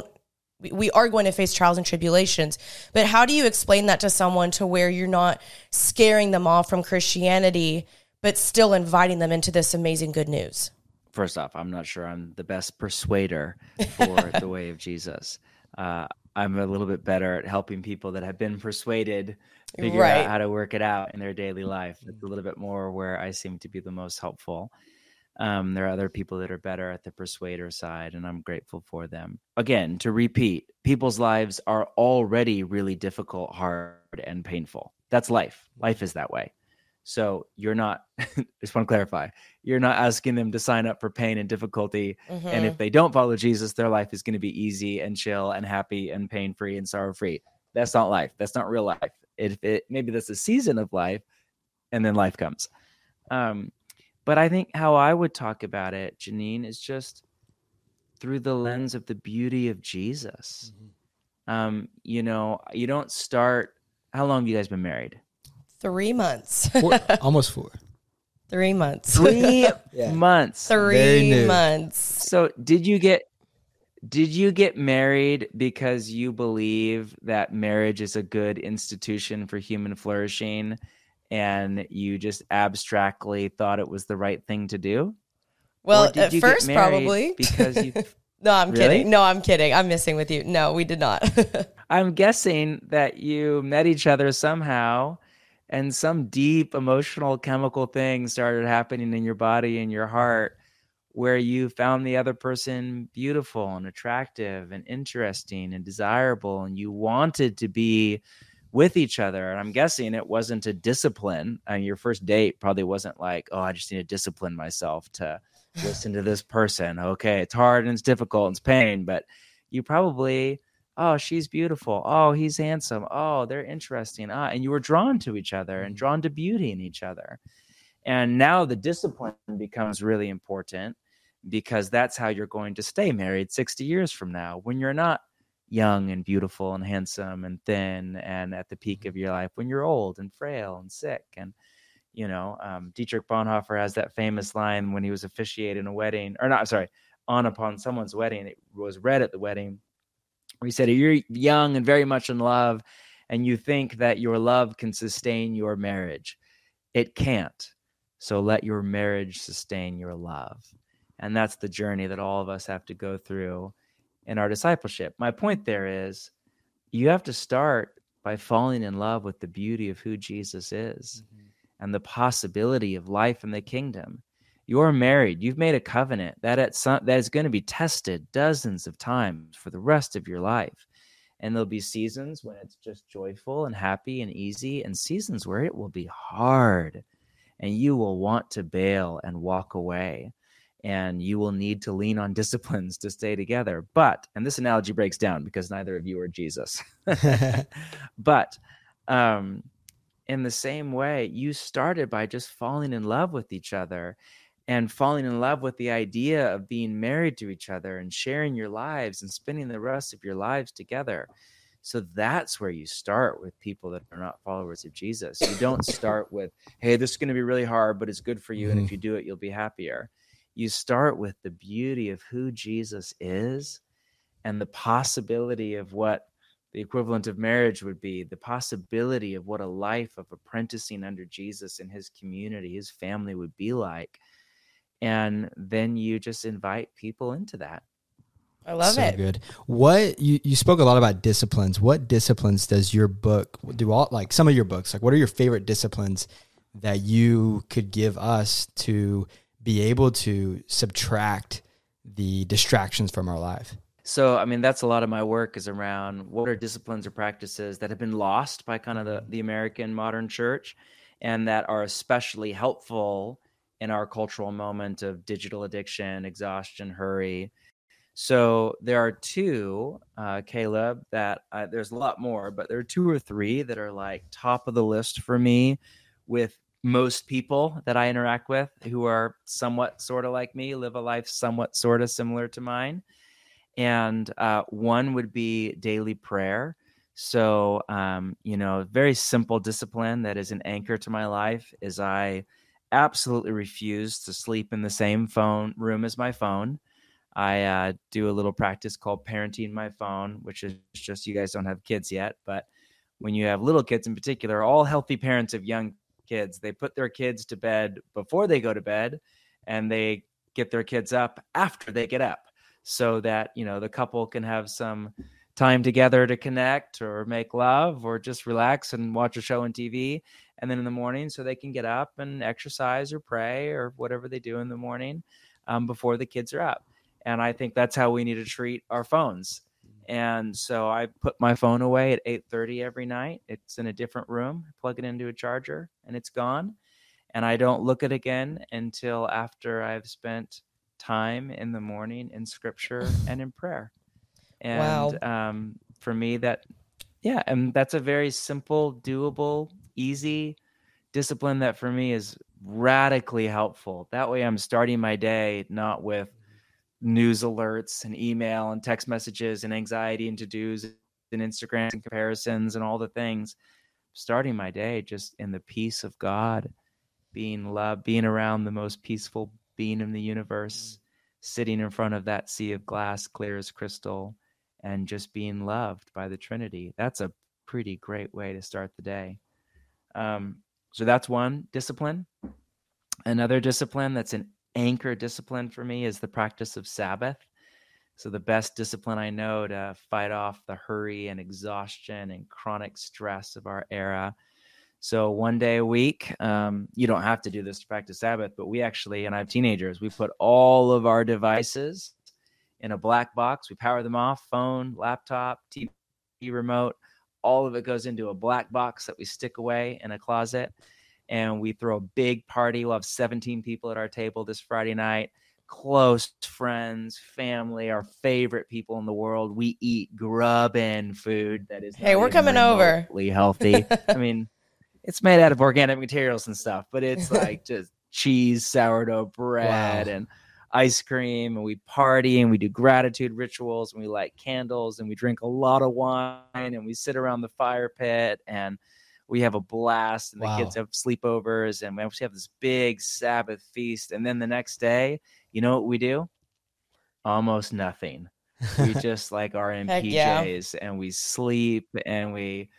are going to face trials and tribulations, but how do you explain that to someone to where you're not scaring them off from Christianity, but still inviting them into this amazing good news? First off, I'm not sure I'm the best persuader for the way of Jesus. I'm a little bit better at helping people that have been persuaded figure out how to work it out in their daily life. It's a little bit more where I seem to be the most helpful. There are other people that are better at the persuader side, and I'm grateful for them. Again, to repeat, people's lives are already really difficult, hard, and painful. That's life. Life is that way. So you're not, just want to clarify, you're not asking them to sign up for pain and difficulty. Mm-hmm. And if they don't follow Jesus, their life is going to be easy and chill and happy and pain-free and sorrow-free. That's not life. That's not real life. Maybe that's a season of life, and then life comes. But I think how I would talk about it, Janine, is just through the lens of the beauty of Jesus. Mm-hmm. You don't start, how long have you guys been married? 3 months. Almost 4. 3 months. 3 months. 3 months. So did you get married because you believe that marriage is a good institution for human flourishing, and you just abstractly thought it was the right thing to do? Well, at first probably. Because you No, I'm really? kidding. No, I'm kidding. I'm messing with you. No, we did not. I'm guessing that you met each other somehow, and some deep emotional chemical thing started happening in your body and your heart, where you found the other person beautiful and attractive and interesting and desirable, and you wanted to be with each other. And I'm guessing it wasn't a discipline. I mean, your first date probably wasn't like, oh, I just need to discipline myself to listen to this person. Okay, it's hard and it's difficult and it's pain, but you probably, oh, she's beautiful. Oh, he's handsome. Oh, they're interesting. And you were drawn to each other and drawn to beauty in each other. And now the discipline becomes really important, because that's how you're going to stay married 60 years from now, when you're not young and beautiful and handsome and thin and at the peak of your life, when you're old and frail and sick. And, Dietrich Bonhoeffer has that famous line when he was officiating a wedding, upon someone's wedding. It was read at the wedding, where he said, you're young and very much in love, and you think that your love can sustain your marriage. It can't. So let your marriage sustain your love. And that's the journey that all of us have to go through in our discipleship. My point there is, you have to start by falling in love with the beauty of who Jesus is, and the possibility of life in the kingdom. You're married. You've made a covenant that is going to be tested dozens of times for the rest of your life. And there'll be seasons when it's just joyful and happy and easy, and seasons where it will be hard, and you will want to bail and walk away, and you will need to lean on disciplines to stay together. But, and this analogy breaks down because neither of you are Jesus, but in the same way, you started by just falling in love with each other, and falling in love with the idea of being married to each other and sharing your lives and spending the rest of your lives together. So that's where you start with people that are not followers of Jesus. You don't start with, hey, this is going to be really hard, but it's good for you. And if you do it, you'll be happier. You start with the beauty of who Jesus is and the possibility of what the equivalent of marriage would be the possibility of what a life of apprenticing under Jesus in his community, his family would be like. And then you just invite people into that. I love so it. Good. What you spoke a lot about disciplines. What disciplines does your book do? All like some of your books, like what are your favorite disciplines that you could give us to be able to subtract the distractions from our life? So, I mean, that's a lot of my work is around what are disciplines or practices that have been lost by kind of the American modern church and that are especially helpful in our cultural moment of digital addiction, exhaustion, hurry. So there are two, Caleb, that there's a lot more, but there are two or three that are like top of the list for me with most people that I interact with who are somewhat sort of like me, live a life somewhat sort of similar to mine. And one would be daily prayer. So, very simple discipline that is an anchor to my life is I absolutely refuse to sleep in the same room as my phone. I do a little practice called parenting my phone, which is just, you guys don't have kids yet, but when you have little kids in particular, all healthy parents of young kids, they put their kids to bed before they go to bed and they get their kids up after they get up so that, the couple can have some time together to connect or make love or just relax and watch a show on TV. And then in the morning, so they can get up and exercise or pray or whatever they do in the morning before the kids are up. And I think that's how we need to treat our phones. And so I put my phone away at 8:30 every night. It's in a different room, plug it into a charger, and it's gone. And I don't look at it again until after I've spent time in the morning in scripture and in prayer. And for me, and that's a very simple, doable, easy discipline that for me is radically helpful. That way I'm starting my day not with news alerts and email and text messages and anxiety and to-dos and Instagram and comparisons and all the things. Starting my day just in the peace of God, being loved, being around the most peaceful being in the universe, sitting in front of that sea of glass, clear as crystal, and just being loved by the Trinity. That's a pretty great way to start the day. So that's one discipline. Another discipline that's an anchor discipline for me is the practice of Sabbath. So the best discipline I know to fight off the hurry and exhaustion and chronic stress of our era. So one day a week, you don't have to do this to practice Sabbath, but we actually, and I have teenagers, we put all of our devices in a black box. We power them off, phone, laptop, TV remote. All of it goes into a black box that we stick away in a closet. And we throw a big party. We'll have 17 people at our table this Friday night. Close friends, family, our favorite people in the world. We eat grub-in food that is we're coming over. Healthy. I mean, it's made out of organic materials and stuff, but it's like just cheese, sourdough bread, and ice cream. And we party and we do gratitude rituals and we light candles and we drink a lot of wine and we sit around the fire pit and we have a blast, and the kids have sleepovers, and we have this big Sabbath feast. And then the next day, you know what we do? Almost nothing. We just are in PJs and we sleep and we,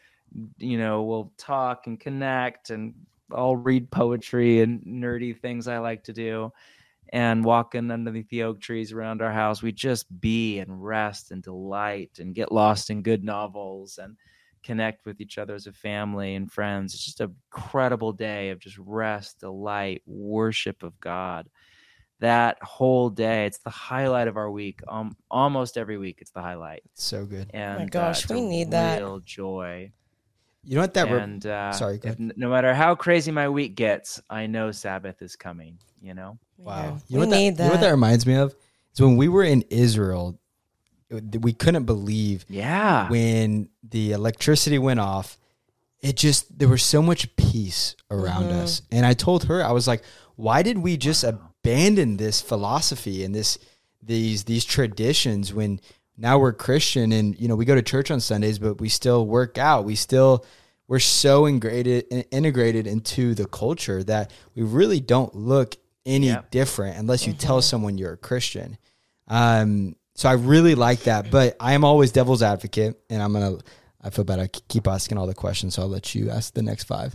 we'll talk and connect, and I'll read poetry and nerdy things I like to do, and walking underneath the oak trees around our house. We just be and rest and delight and get lost in good novels and connect with each other as a family and friends. It's just an incredible day of just rest, delight, worship of God. That whole day, it's the highlight of our week. Almost every week, it's the highlight. It's so good. And oh my gosh, we need that. Real joy. You know what that? Sorry, no matter how crazy my week gets, I know Sabbath is coming. Wow. Yeah, You know what that reminds me of? Is when we were in Israel. We couldn't believe when the electricity went off. There was so much peace around us. And I told her, I was like, why did we just abandon this philosophy and these traditions when now we're Christian and, we go to church on Sundays, but we still work out. We're so integrated into the culture that we really don't look any different unless you tell someone you're a Christian. So I really like that, but I am always devil's advocate, and I'm I feel bad. I keep asking all the questions, so I'll let you ask the next 5.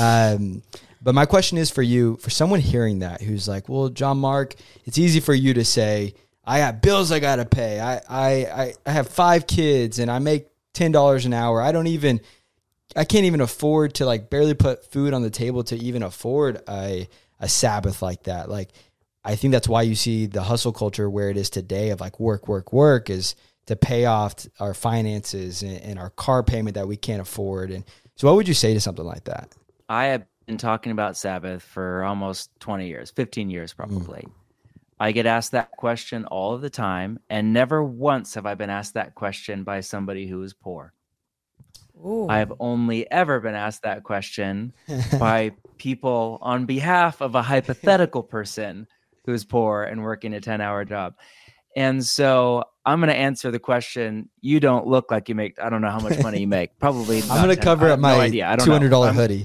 But my question is for you, for someone hearing that who's like, well, John Mark, it's easy for you to say, I got bills I got to pay. I have 5 kids and I make $10 an hour. I can't even afford to like barely put food on the table to even afford a Sabbath like that. Like, I think that's why you see the hustle culture where it is today of like work is to pay off our finances and our car payment that we can't afford. And so what would you say to something like that? I have been talking about Sabbath for almost 20 years, 15 years probably. I get asked that question all of the time, and never once have I been asked that question by somebody who is poor. Ooh. I have only ever been asked that question by people on behalf of a hypothetical person who's poor and working a 10-hour job. And so I'm going to answer the question. You don't look like you make, I don't know how much money you make. Probably. I'm going to cover up my $200 hoodie.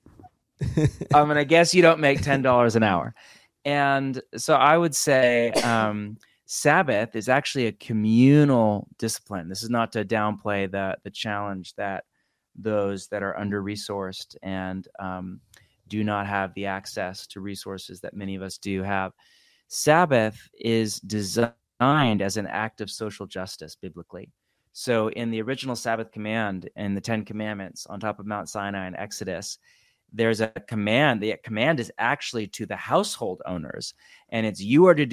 I'm going to guess you don't make $10 an hour. And so I would say Sabbath is actually a communal discipline. This is not to downplay the challenge that those that are under-resourced and do not have the access to resources that many of us do have. Sabbath is designed as an act of social justice biblically. So in the original Sabbath command in the 10 Commandments on top of Mount Sinai in Exodus, there's a command. The command is actually to the household owners, and it's you are to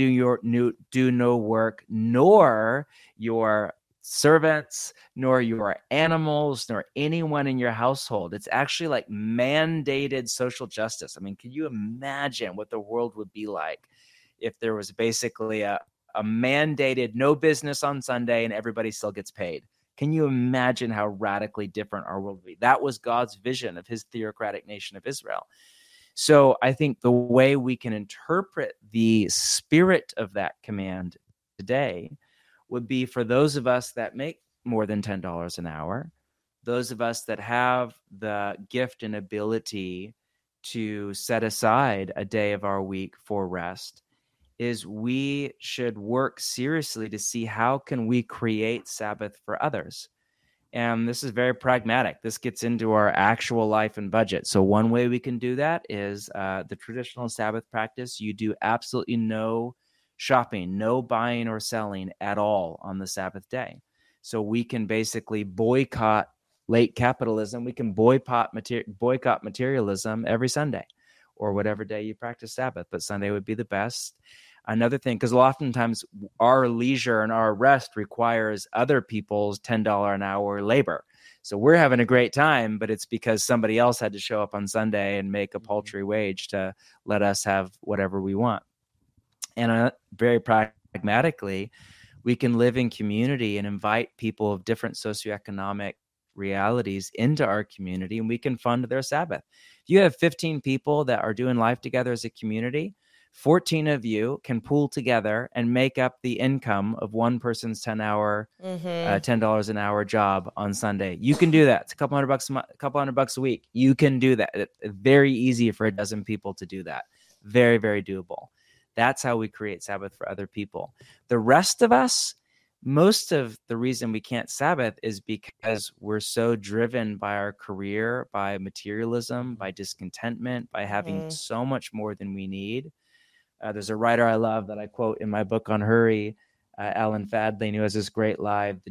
do no work, nor your servants, nor your animals, nor anyone in your household. It's actually like mandated social justice. I mean, can you imagine what the world would be like if there was basically a mandated no business on Sunday and everybody still gets paid? Can you imagine how radically different our world would be? That was God's vision of his theocratic nation of Israel. So I think the way we can interpret the spirit of that command today would be for those of us that make more than $10 an hour, those of us that have the gift and ability to set aside a day of our week for rest, is we should work seriously to see how can we create Sabbath for others. And this is very pragmatic. This gets into our actual life and budget. So one way we can do that is the traditional Sabbath practice. You do absolutely no shopping, no buying or selling at all on the Sabbath day. So we can basically boycott late capitalism. We can boycott materialism every Sunday or whatever day you practice Sabbath, but Sunday would be the best. Another thing, because oftentimes our leisure and our rest requires other people's $10 an hour labor. So we're having a great time, but it's because somebody else had to show up on Sunday and make a paltry wage to let us have whatever we want. And very pragmatically, we can live in community and invite people of different socioeconomic realities into our community, and we can fund their Sabbath. If you have 15 people that are doing life together as a community, 14 of you can pool together and make up the income of one person's $10 an hour job on Sunday. You can do that. It's a couple hundred bucks a week. You can do that. It's very easy for a dozen people to do that. Very, very doable. That's how we create Sabbath for other people. The rest of us, most of the reason we can't Sabbath is because we're so driven by our career, by materialism, by discontentment, by having so much more than we need. There's a writer I love that I quote in my book on hurry, Alan Fadley, who has this great line.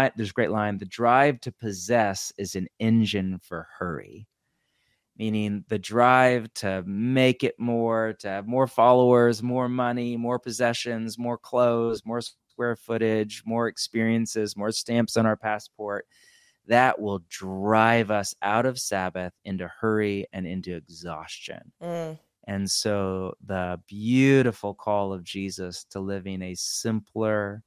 The drive to possess is an engine for hurry. Meaning the drive to make it more, to have more followers, more money, more possessions, more clothes, more square footage, more experiences, more stamps on our passport. That will drive us out of Sabbath into hurry and into exhaustion. And so the beautiful call of Jesus to living a simpler,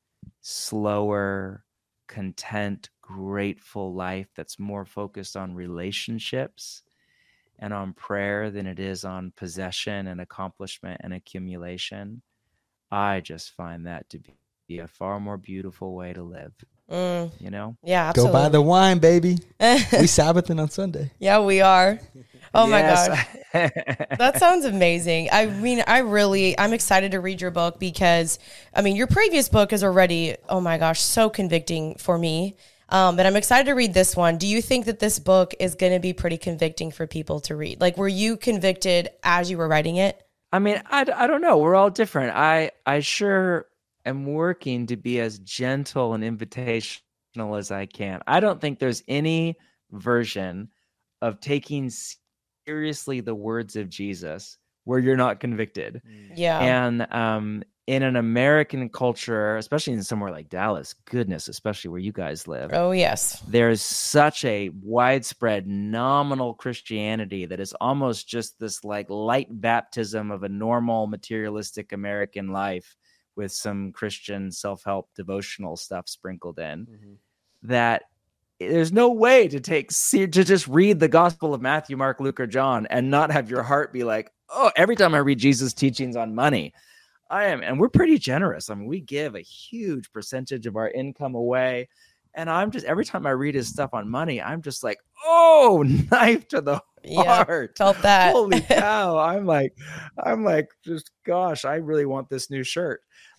slower, content, grateful life that's more focused on relationships and on prayer than it is on possession and accomplishment and accumulation. I just find that to be a far more beautiful way to live. You know? Yeah, absolutely. Go buy the wine, baby. We Sabbathing on Sunday. Yeah, we are. Oh my gosh. That sounds amazing. I mean, I'm excited to read your book because, I mean, your previous book is already, oh my gosh, so convicting for me. But I'm excited to read this one. Do you think that this book is going to be pretty convicting for people to read? Like, were you convicted as you were writing it? I mean, I don't know. We're all different. I sure am working to be as gentle and invitational as I can. I don't think there's any version of taking seriously the words of Jesus where you're not convicted. Yeah. And in an American culture, especially in somewhere like Dallas, goodness, especially where you guys live. Oh, yes. There's such a widespread nominal Christianity that is almost just this like light baptism of a normal materialistic American life with some Christian self-help devotional stuff sprinkled in. That there's no way to just read the Gospel of Matthew, Mark, Luke, or John and not have your heart be like, oh, every time I read Jesus' teachings on money, and we're pretty generous. I mean, we give a huge percentage of our income away. And I'm just, every time I read his stuff on money, I'm just like, oh, knife to the heart. Felt that. Holy cow. I'm like, just, gosh, I really want this new shirt.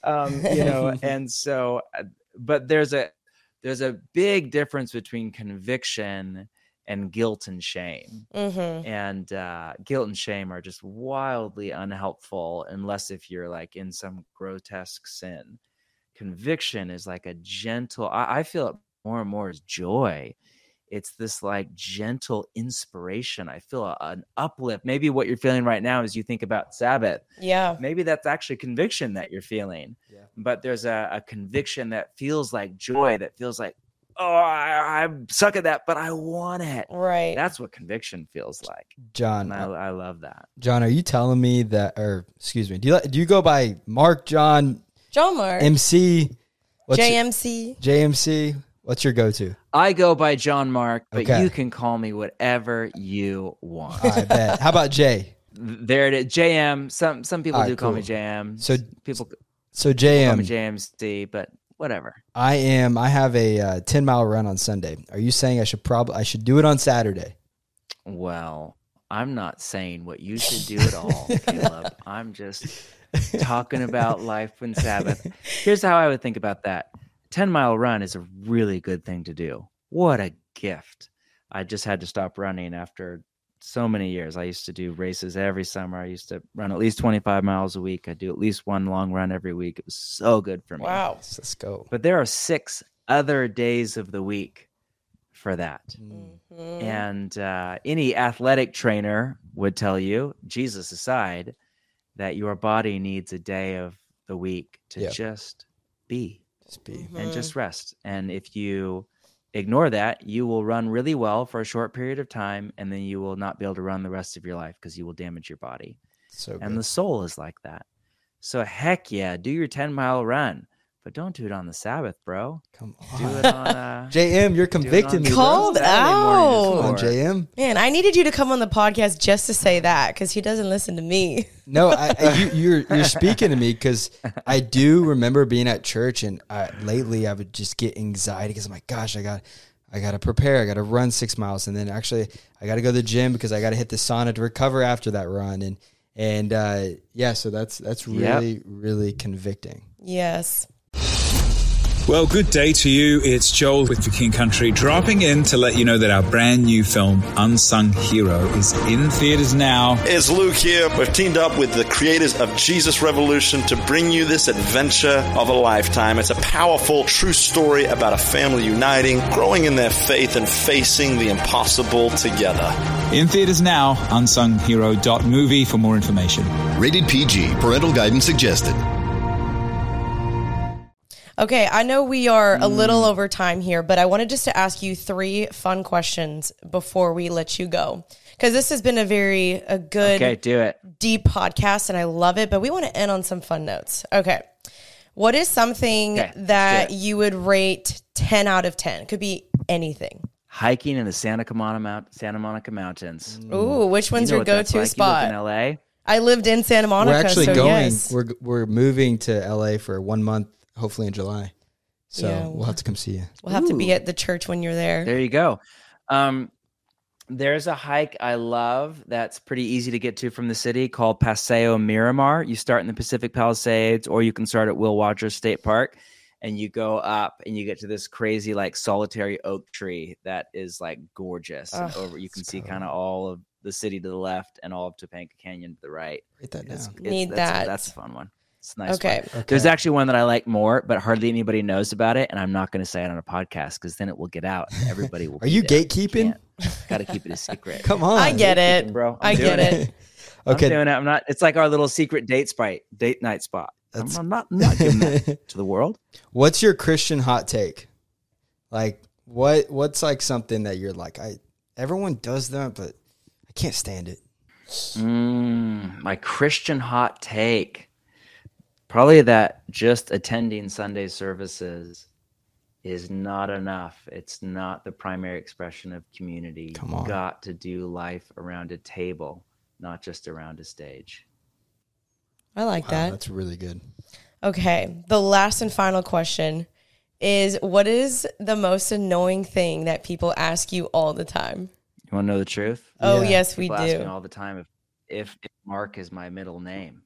And so, but there's a big difference between conviction and guilt and shame. And guilt and shame are just wildly unhelpful unless if you're like in some grotesque sin. Conviction is like a gentle, I feel it more and more as joy. It's this like gentle inspiration. I feel an uplift. Maybe what you're feeling right now as you think about Sabbath. Yeah. Maybe that's actually conviction that you're feeling. Yeah. But there's a conviction that feels like joy, that feels like, oh, I suck at that, but I want it. Right. That's what conviction feels like. John, I love that. John, are you telling me that, or excuse me, do you go by Mark, John, Mark, MC, JMC? JMC? What's your go-to? I go by John Mark, but Okay. you can call me whatever you want. I bet. How about Jay? There it is. JM. Some people All right, do call cool. me JM. So people So call me JM, JMC, but whatever. I have a 10-mile run on Sunday. Are you saying I should do it on Saturday? Well, I'm not saying what you should do at all, Caleb. I'm just talking about life and Sabbath. Here's how I would think about that. 10-mile run is a really good thing to do. What a gift. I just had to stop running after so many years. I used to do races every summer. I used to run at least 25 miles a week. I do at least one long run every week. It was so good for me. Wow. Let's go. But there are 6 other days of the week for that. And any athletic trainer would tell you, Jesus aside, that your body needs a day of the week to just be. And just rest. And if you ignore that, you will run really well for a short period of time, and then you will not be able to run the rest of your life because you will damage your body. So And the soul is like that. So heck yeah, do your 10-mile run, but don't do it on the Sabbath, bro. Come Do on. it on JM, you're convicting me. bro. Called Saturday morning is out. Come on, for- JM. Man, I needed you to come on the podcast just to say that because he doesn't listen to me. No, you're speaking to me because I do remember being at church, and lately I would just get anxiety because I'm like, gosh, I got to prepare. I got to run 6 miles, and then actually I got to go to the gym because I got to hit the sauna to recover after that run, and so that's really really convicting. Yes. Well, good day to you. It's Joel with The King Country dropping in to let you know that our brand new film, Unsung Hero, is in theaters now. It's Luke here. We've teamed up with the creators of Jesus Revolution to bring you this adventure of a lifetime. It's a powerful, true story about a family uniting, growing in their faith, and facing the impossible together. In theaters now, unsunghero.movie for more information. Rated PG. Parental guidance suggested. Okay, I know we are a little over time here, but I wanted just to ask you 3 fun questions before we let you go. Because this has been a good, Okay, do it. deep podcast, and I love it, but we want to end on some fun notes. Okay. What is something that you would rate 10 out of 10? Could be anything. Hiking in the Santa Monica Mountains. Ooh, which one's You know your what that's go-to like? spot? You live in LA? I lived in Santa Monica, We're actually so going. yes. We're moving to LA for 1 month, hopefully in July. So Yeah. we'll have to come see you. We'll have to be at the church when you're there. There you go. There's a hike I love that's pretty easy to get to from the city called Paseo Miramar. You start in the Pacific Palisades, or you can start at Will Rogers State Park. and you go up and you get to this crazy like solitary oak tree that is like gorgeous. And over you can see kind of all of the city to the left and all of Topanga Canyon to the right. Write that down. That's a fun one. It's a nice. Okay. There's actually one that I like more, but hardly anybody knows about it, and I'm not going to say it on a podcast because then it will get out and everybody will. Are you gatekeeping? Got to keep it a secret. Come on. I get it, bro. I get it. Okay. I'm doing it. I'm not. It's like our little secret date night spot. I'm not giving that to the world. What's your Christian hot take? Like what's like something that you're like, everyone does that, but I can't stand it. My Christian hot take. Probably that just attending Sunday services is not enough. It's not the primary expression of community. Come on. You've got to do life around a table, not just around a stage. I like that. That's really good. Okay. The last and final question is, what is the most annoying thing that people ask you all the time? You want to know the truth? Oh, Yeah. yes, we People ask me do. all the time if Mark is my middle name.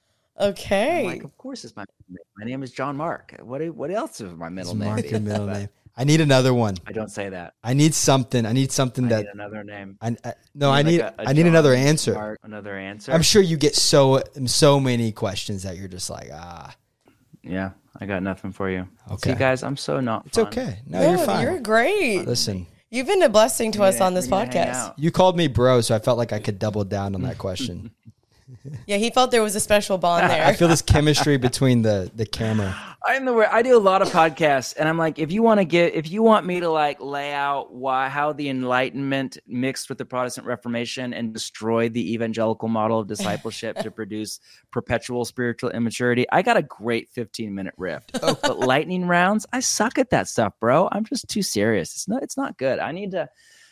Okay. I'm like, of course it's my middle name. My name is John Mark. What else is my middle name? Mark your middle But name. I need another one. I don't say that. I need something I that need another name. I Like need a I need John another answer. Mark, another answer. I'm sure you get so many questions that you're just like, Yeah, I got nothing for you. Okay. See, guys, I'm so not. it's fun. okay. No, you're fine. You're great. Listen, You've been a blessing to us on this We're gonna hang podcast. out. you called me bro, so I felt like I could double down on that question. Yeah, he felt there was a special bond I there. feel this chemistry between the camera. I do a lot of podcasts, and I'm like, if you want me to like lay out how the Enlightenment mixed with the Protestant Reformation and destroyed the evangelical model of discipleship to produce perpetual spiritual immaturity, I got a great 15-minute riff. But lightning rounds, I suck at that stuff, bro. I'm just too serious. It's not good. I need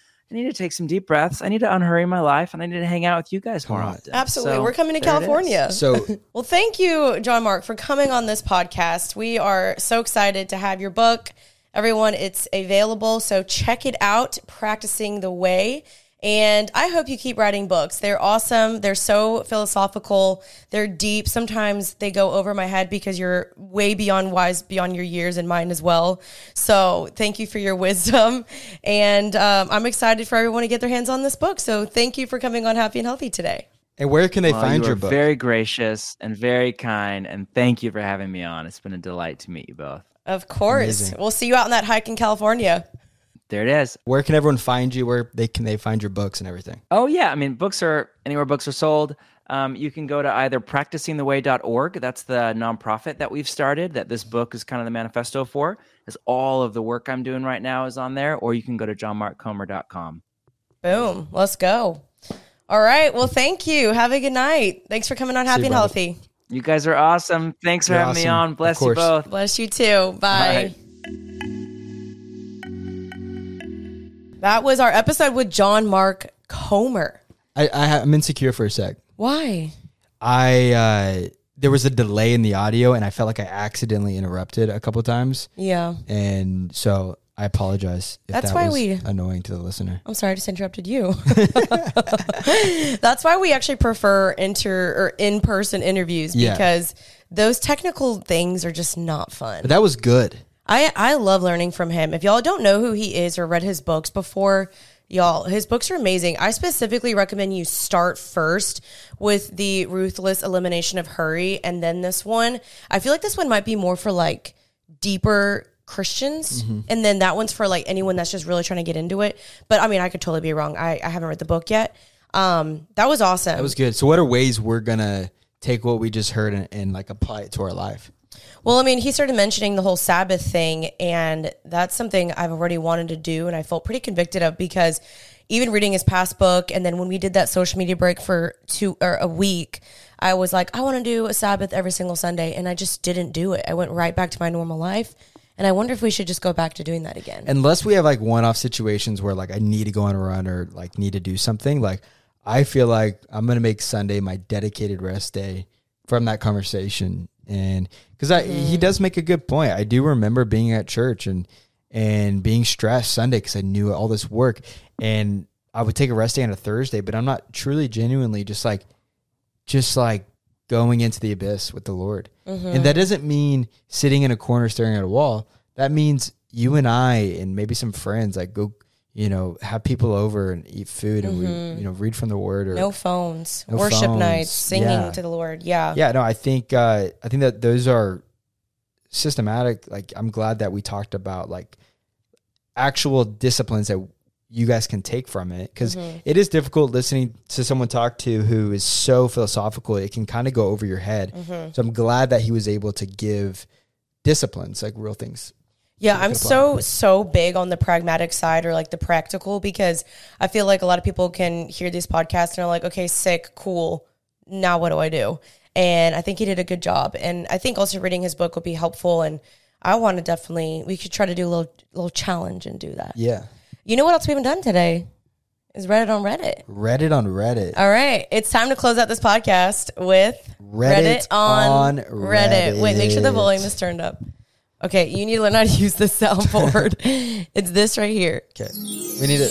to take some deep breaths. I need to unhurry my life, and I need to hang out with you guys more often. Absolutely. So, We're coming to there it is. California. So Well, thank you, John Mark, for coming on this podcast. We are so excited to have your book. Everyone, it's available, so check it out, Practicing the Way. And I hope you keep writing books. They're awesome. They're so philosophical. They're deep. Sometimes they go over my head because you're way wise beyond your years and mine as well. So thank you for your wisdom. And I'm excited for everyone to get their hands on this book. So thank you for coming on Happy and Healthy today. and where can they Well, find you your are book? very gracious and very kind, and thank you for having me on. It's been a delight to meet you both. Of course. Amazing. We'll see you out on that hike in California. There it is. Where can everyone find you? Where can they find your books and everything? Oh yeah, I mean, books are anywhere books are sold. You can go to either practicingtheway.org. That's the nonprofit that we've started, that this book is kind of the manifesto for. As all of the work I'm doing right now is on there, or you can go to johnmarkcomer.com. Boom. Let's go. All right. Well, thank you. Have a good night. Thanks for coming on Happy and brother. Healthy. You guys are awesome. Thanks for You're having me awesome. on. Bless Of you course. both. Bless you too. Bye. That was our episode with John Mark Comer. I'm insecure for a sec. Why? There was a delay in the audio, and I felt like I accidentally interrupted a couple times, Yeah. and so I apologize if That's that why was we- annoying to the listener. I'm sorry I just interrupted you. That's why we actually prefer in-person interviews, Yeah. because those technical things are just not fun. But that was good. I love learning from him. If y'all don't know who he is or read his books before, y'all, his books are amazing. I specifically recommend you start first with the Ruthless Elimination of Hurry, and then this one. I feel like this one might be more for like deeper Christians, and then that one's for like anyone that's just really trying to get into it. But I mean, I could totally be wrong. I haven't read the book yet. That was awesome. That was good. So what are ways we're gonna take what we just heard and like apply it to our life? Well, I mean, he started mentioning the whole Sabbath thing, and that's something I've already wanted to do, and I felt pretty convicted of, because even reading his past book, and then when we did that social media break for a week, I was like, I want to do a Sabbath every single Sunday, and I just didn't do it. I went right back to my normal life, and I wonder if we should just go back to doing that again. Unless we have like one-off situations where like I need to go on a run or like need to do something, like I feel like I'm going to make Sunday my dedicated rest day from that conversation. And because he does make a good point. I do remember being at church and being stressed Sunday because I knew all this work, and I would take a rest day on a Thursday, but I'm not truly genuinely just like going into the abyss with the Lord. And that doesn't mean sitting in a corner staring at a wall. That means you and I and maybe some friends like go, have people over and eat food and read from the Word, or no phones, worship nights, singing to the Lord. Yeah. Yeah. No, I think that those are systematic. Like, I'm glad that we talked about like actual disciplines that you guys can take from it, because it is difficult listening to someone talk to who is so philosophical. It can kind of go over your head. So I'm glad that he was able to give disciplines, like real things. Yeah, I'm so big on the pragmatic side, or like the practical, because I feel like a lot of people can hear these podcasts and are like, okay, sick, cool. Now what do I do? And I think he did a good job. And I think also reading his book will be helpful. And I want to we could try to do a little challenge and do that. Yeah. You know what else we haven't done today? Is Reddit on Reddit. Reddit on Reddit. All right. It's time to close out this podcast with Reddit on Reddit. Wait, make sure the volume is turned up. Okay, you need to learn how to use the soundboard. It's this right here. Okay. We need it.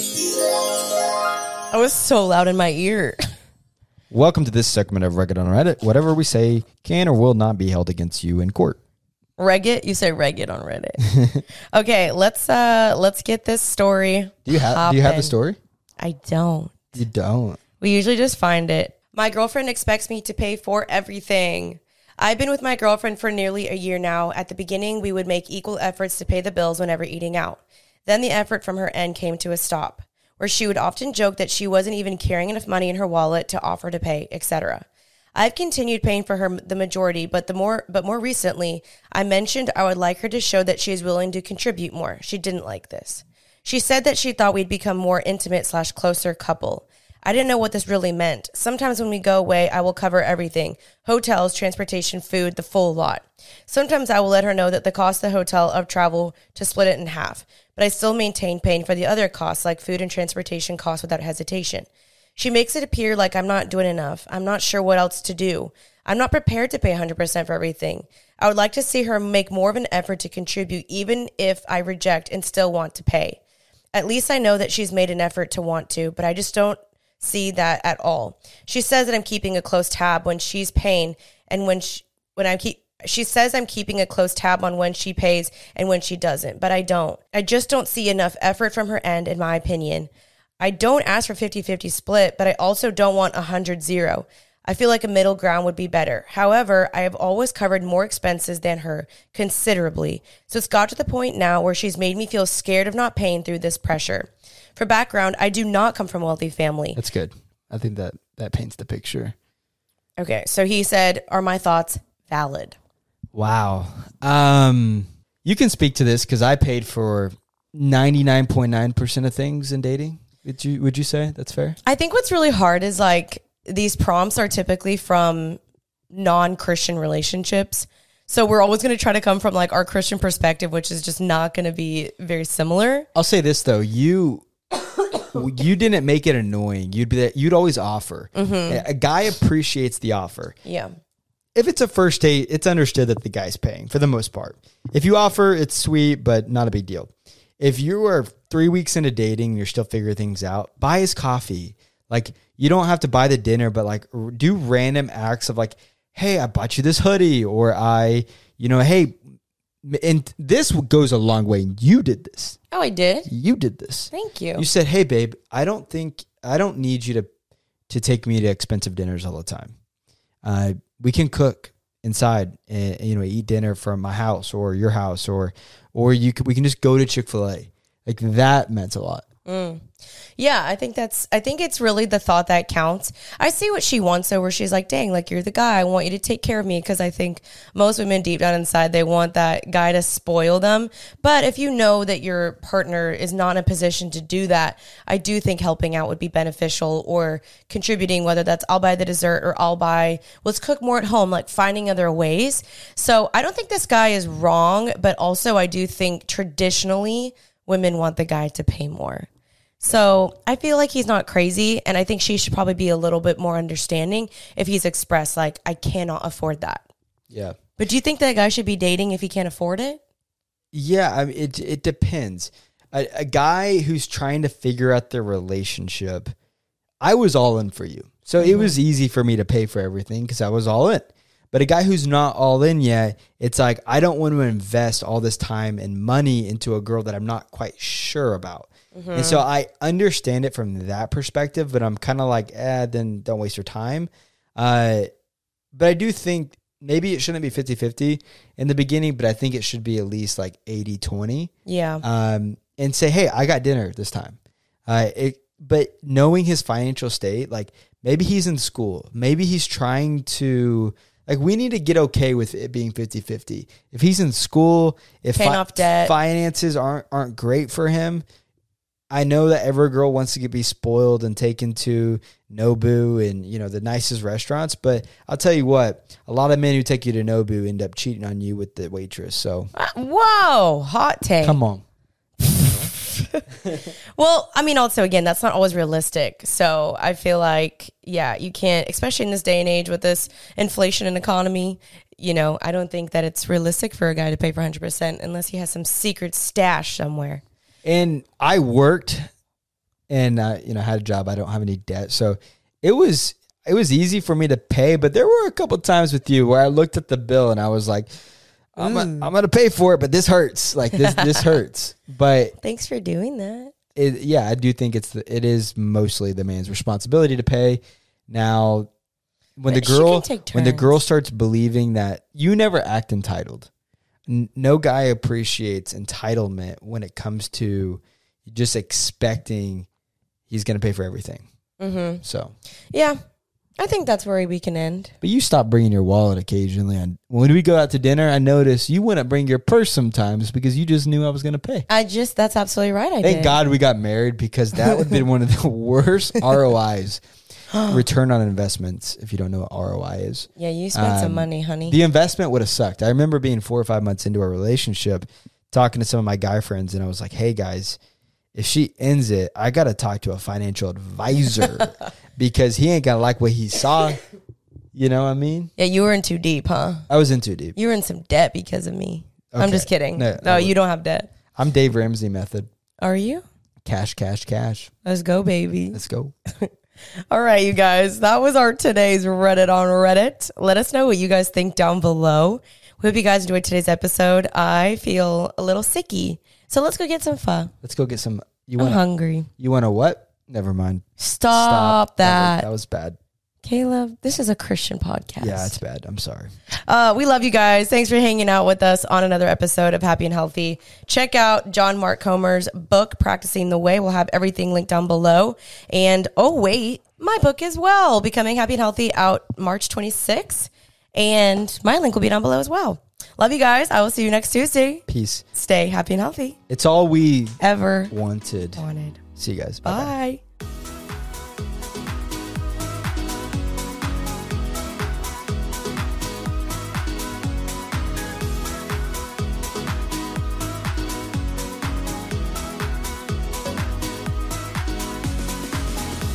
I was so loud in my ear. Welcome to this segment of Reddit on Reddit. Whatever we say can or will not be held against you in court. Reddit? You say Reddit on Reddit. Okay, let's get this story. Do you have the story? I don't. You don't. We usually just find it. My girlfriend expects me to pay for everything. I've been with my girlfriend for nearly a year now. At the beginning, we would make equal efforts to pay the bills whenever eating out. Then the effort from her end came to a stop, where she would often joke that she wasn't even carrying enough money in her wallet to offer to pay, etc. I've continued paying for her the majority, but more recently, I mentioned I would like her to show that she is willing to contribute more. She didn't like this. She said that she thought we'd become more intimate / closer couple. I didn't know what this really meant. Sometimes when we go away, I will cover everything. Hotels, transportation, food, the full lot. Sometimes I will let her know that the cost of the hotel of travel to split it in half, but I still maintain paying for the other costs like food and transportation costs without hesitation. She makes it appear like I'm not doing enough. I'm not sure what else to do. I'm not prepared to pay 100% for everything. I would like to see her make more of an effort to contribute, even if I reject and still want to pay. At least I know that she's made an effort to want to, but I just don't see that at all. She says that I'm keeping a close tab when she's paying, and she says I'm keeping a close tab on when she pays and when she doesn't, but I don't. I just don't see enough effort from her end, in my opinion. I don't ask for 50-50 split, but I also don't want 100-0. I feel like a middle ground would be better. However, I have always covered more expenses than her, considerably. So it's got to the point now where she's made me feel scared of not paying through this pressure. For background, I do not come from a wealthy family. That's good. I think that paints the picture. Okay, so he said, are my thoughts valid? Wow. You can speak to this because I paid for 99.9% of things in dating. Would you say that's fair? I think what's really hard is like these prompts are typically from non-Christian relationships. So we're always going to try to come from like our Christian perspective, which is just not going to be very similar. I'll say this though. You didn't make it annoying. You'd always offer. A guy appreciates the offer. Yeah. If it's a first date, it's understood that the guy's paying for the most part. If you offer, it's sweet, but not a big deal. If you are 3 weeks into dating and you're still figuring things out, buy his coffee. Like, you don't have to buy the dinner, but like do random acts of like, hey, I bought you this hoodie, or hey, and this goes a long way. You did this. Oh, I did? You did this. Thank you. You said, hey, babe, I don't need you to take me to expensive dinners all the time. We can cook inside and, eat dinner from my house or your house, or we can just go to Chick-fil-A. Like, that meant a lot. Yeah, I think it's really the thought that counts. I see what she wants though, where she's like, dang, like you're the guy. I want you to take care of me. Cause I think most women deep down inside, they want that guy to spoil them. But if you know that your partner is not in a position to do that, I do think helping out would be beneficial, or contributing, whether that's I'll buy the dessert or let's cook more at home, like finding other ways. So I don't think this guy is wrong, but also I do think traditionally women want the guy to pay more. So I feel like he's not crazy, and I think she should probably be a little bit more understanding if he's expressed like, I cannot afford that. Yeah. But do you think that guy should be dating if he can't afford it? Yeah, I mean, it depends. A guy who's trying to figure out their relationship, I was all in for you. So it was easy for me to pay for everything because I was all in. But a guy who's not all in yet, it's like, I don't want to invest all this time and money into a girl that I'm not quite sure about. And so I understand it from that perspective, but I'm kind of like, then don't waste your time. But I do think maybe it shouldn't be 50-50 in the beginning, but I think it should be at least like 80-20. Yeah. And say, hey, I got dinner this time. But knowing his financial state, like maybe he's in school, maybe he's trying to, like, we need to get okay with it being 50-50. If he's in school, if paying off debt, finances aren't great for him, I know that every girl wants to be spoiled and taken to Nobu and, you know, the nicest restaurants. But I'll tell you what, a lot of men who take you to Nobu end up cheating on you with the waitress. So, whoa, hot take. come on. Well, I mean, also, again, that's not always realistic. So I feel like, yeah, you can't, especially in this day and age with this inflation and economy, you know, I don't think that it's realistic for a guy to pay for 100% unless he has some secret stash somewhere. And I worked and, you know, had a job. I don't have any debt. So it was easy for me to pay. But there were a couple times with you where I looked at the bill and I was like, I'm going to pay for it, but this hurts. Like this hurts. But thanks for doing that. I do think it is mostly the man's responsibility to pay. Now, when the girl starts believing that, you never act entitled. No guy appreciates entitlement when it comes to just expecting he's going to pay for everything. Mm-hmm. So, yeah. I think that's where we can end. But you stop bringing your wallet occasionally. When we go out to dinner, I notice you wouldn't bring your purse sometimes because you just knew I was going to pay. That's absolutely right. Thank God we got married because that would have been one of the worst ROIs, return on investments, if you don't know what ROI is. Yeah, you spent some money, honey. The investment would have sucked. I remember being 4 or 5 months into our relationship, talking to some of my guy friends, and I was like, hey, guys, if she ends it, I got to talk to a financial advisor because he ain't going to like what he saw. You know what I mean? Yeah, you were in too deep, huh? I was in too deep. You were in some debt because of me. Okay. I'm just kidding. No, you don't have debt. I'm Dave Ramsey method. Are you? Cash, cash, cash. Let's go, baby. Let's go. All right, you guys. That was our today's Reddit on Reddit. Let us know what you guys think down below. We hope you guys enjoyed today's episode. I feel a little sicky. So let's go get some pho. Let's go get some. I'm hungry. You want to what? Never mind. Stop that. That was bad. Caleb, this is a Christian podcast. Yeah, it's bad. I'm sorry. We love you guys. Thanks for hanging out with us on another episode of Happy and Healthy. Check out John Mark Comer's book, Practicing the Way. We'll have everything linked down below. And, oh, wait, my book as well, Becoming Happy and Healthy, out March 26th. And my link will be down below as well. Love you guys. I will see you next Tuesday. Peace. Stay happy and healthy. It's all we ever wanted. wanted. See you guys. Bye. Bye-bye.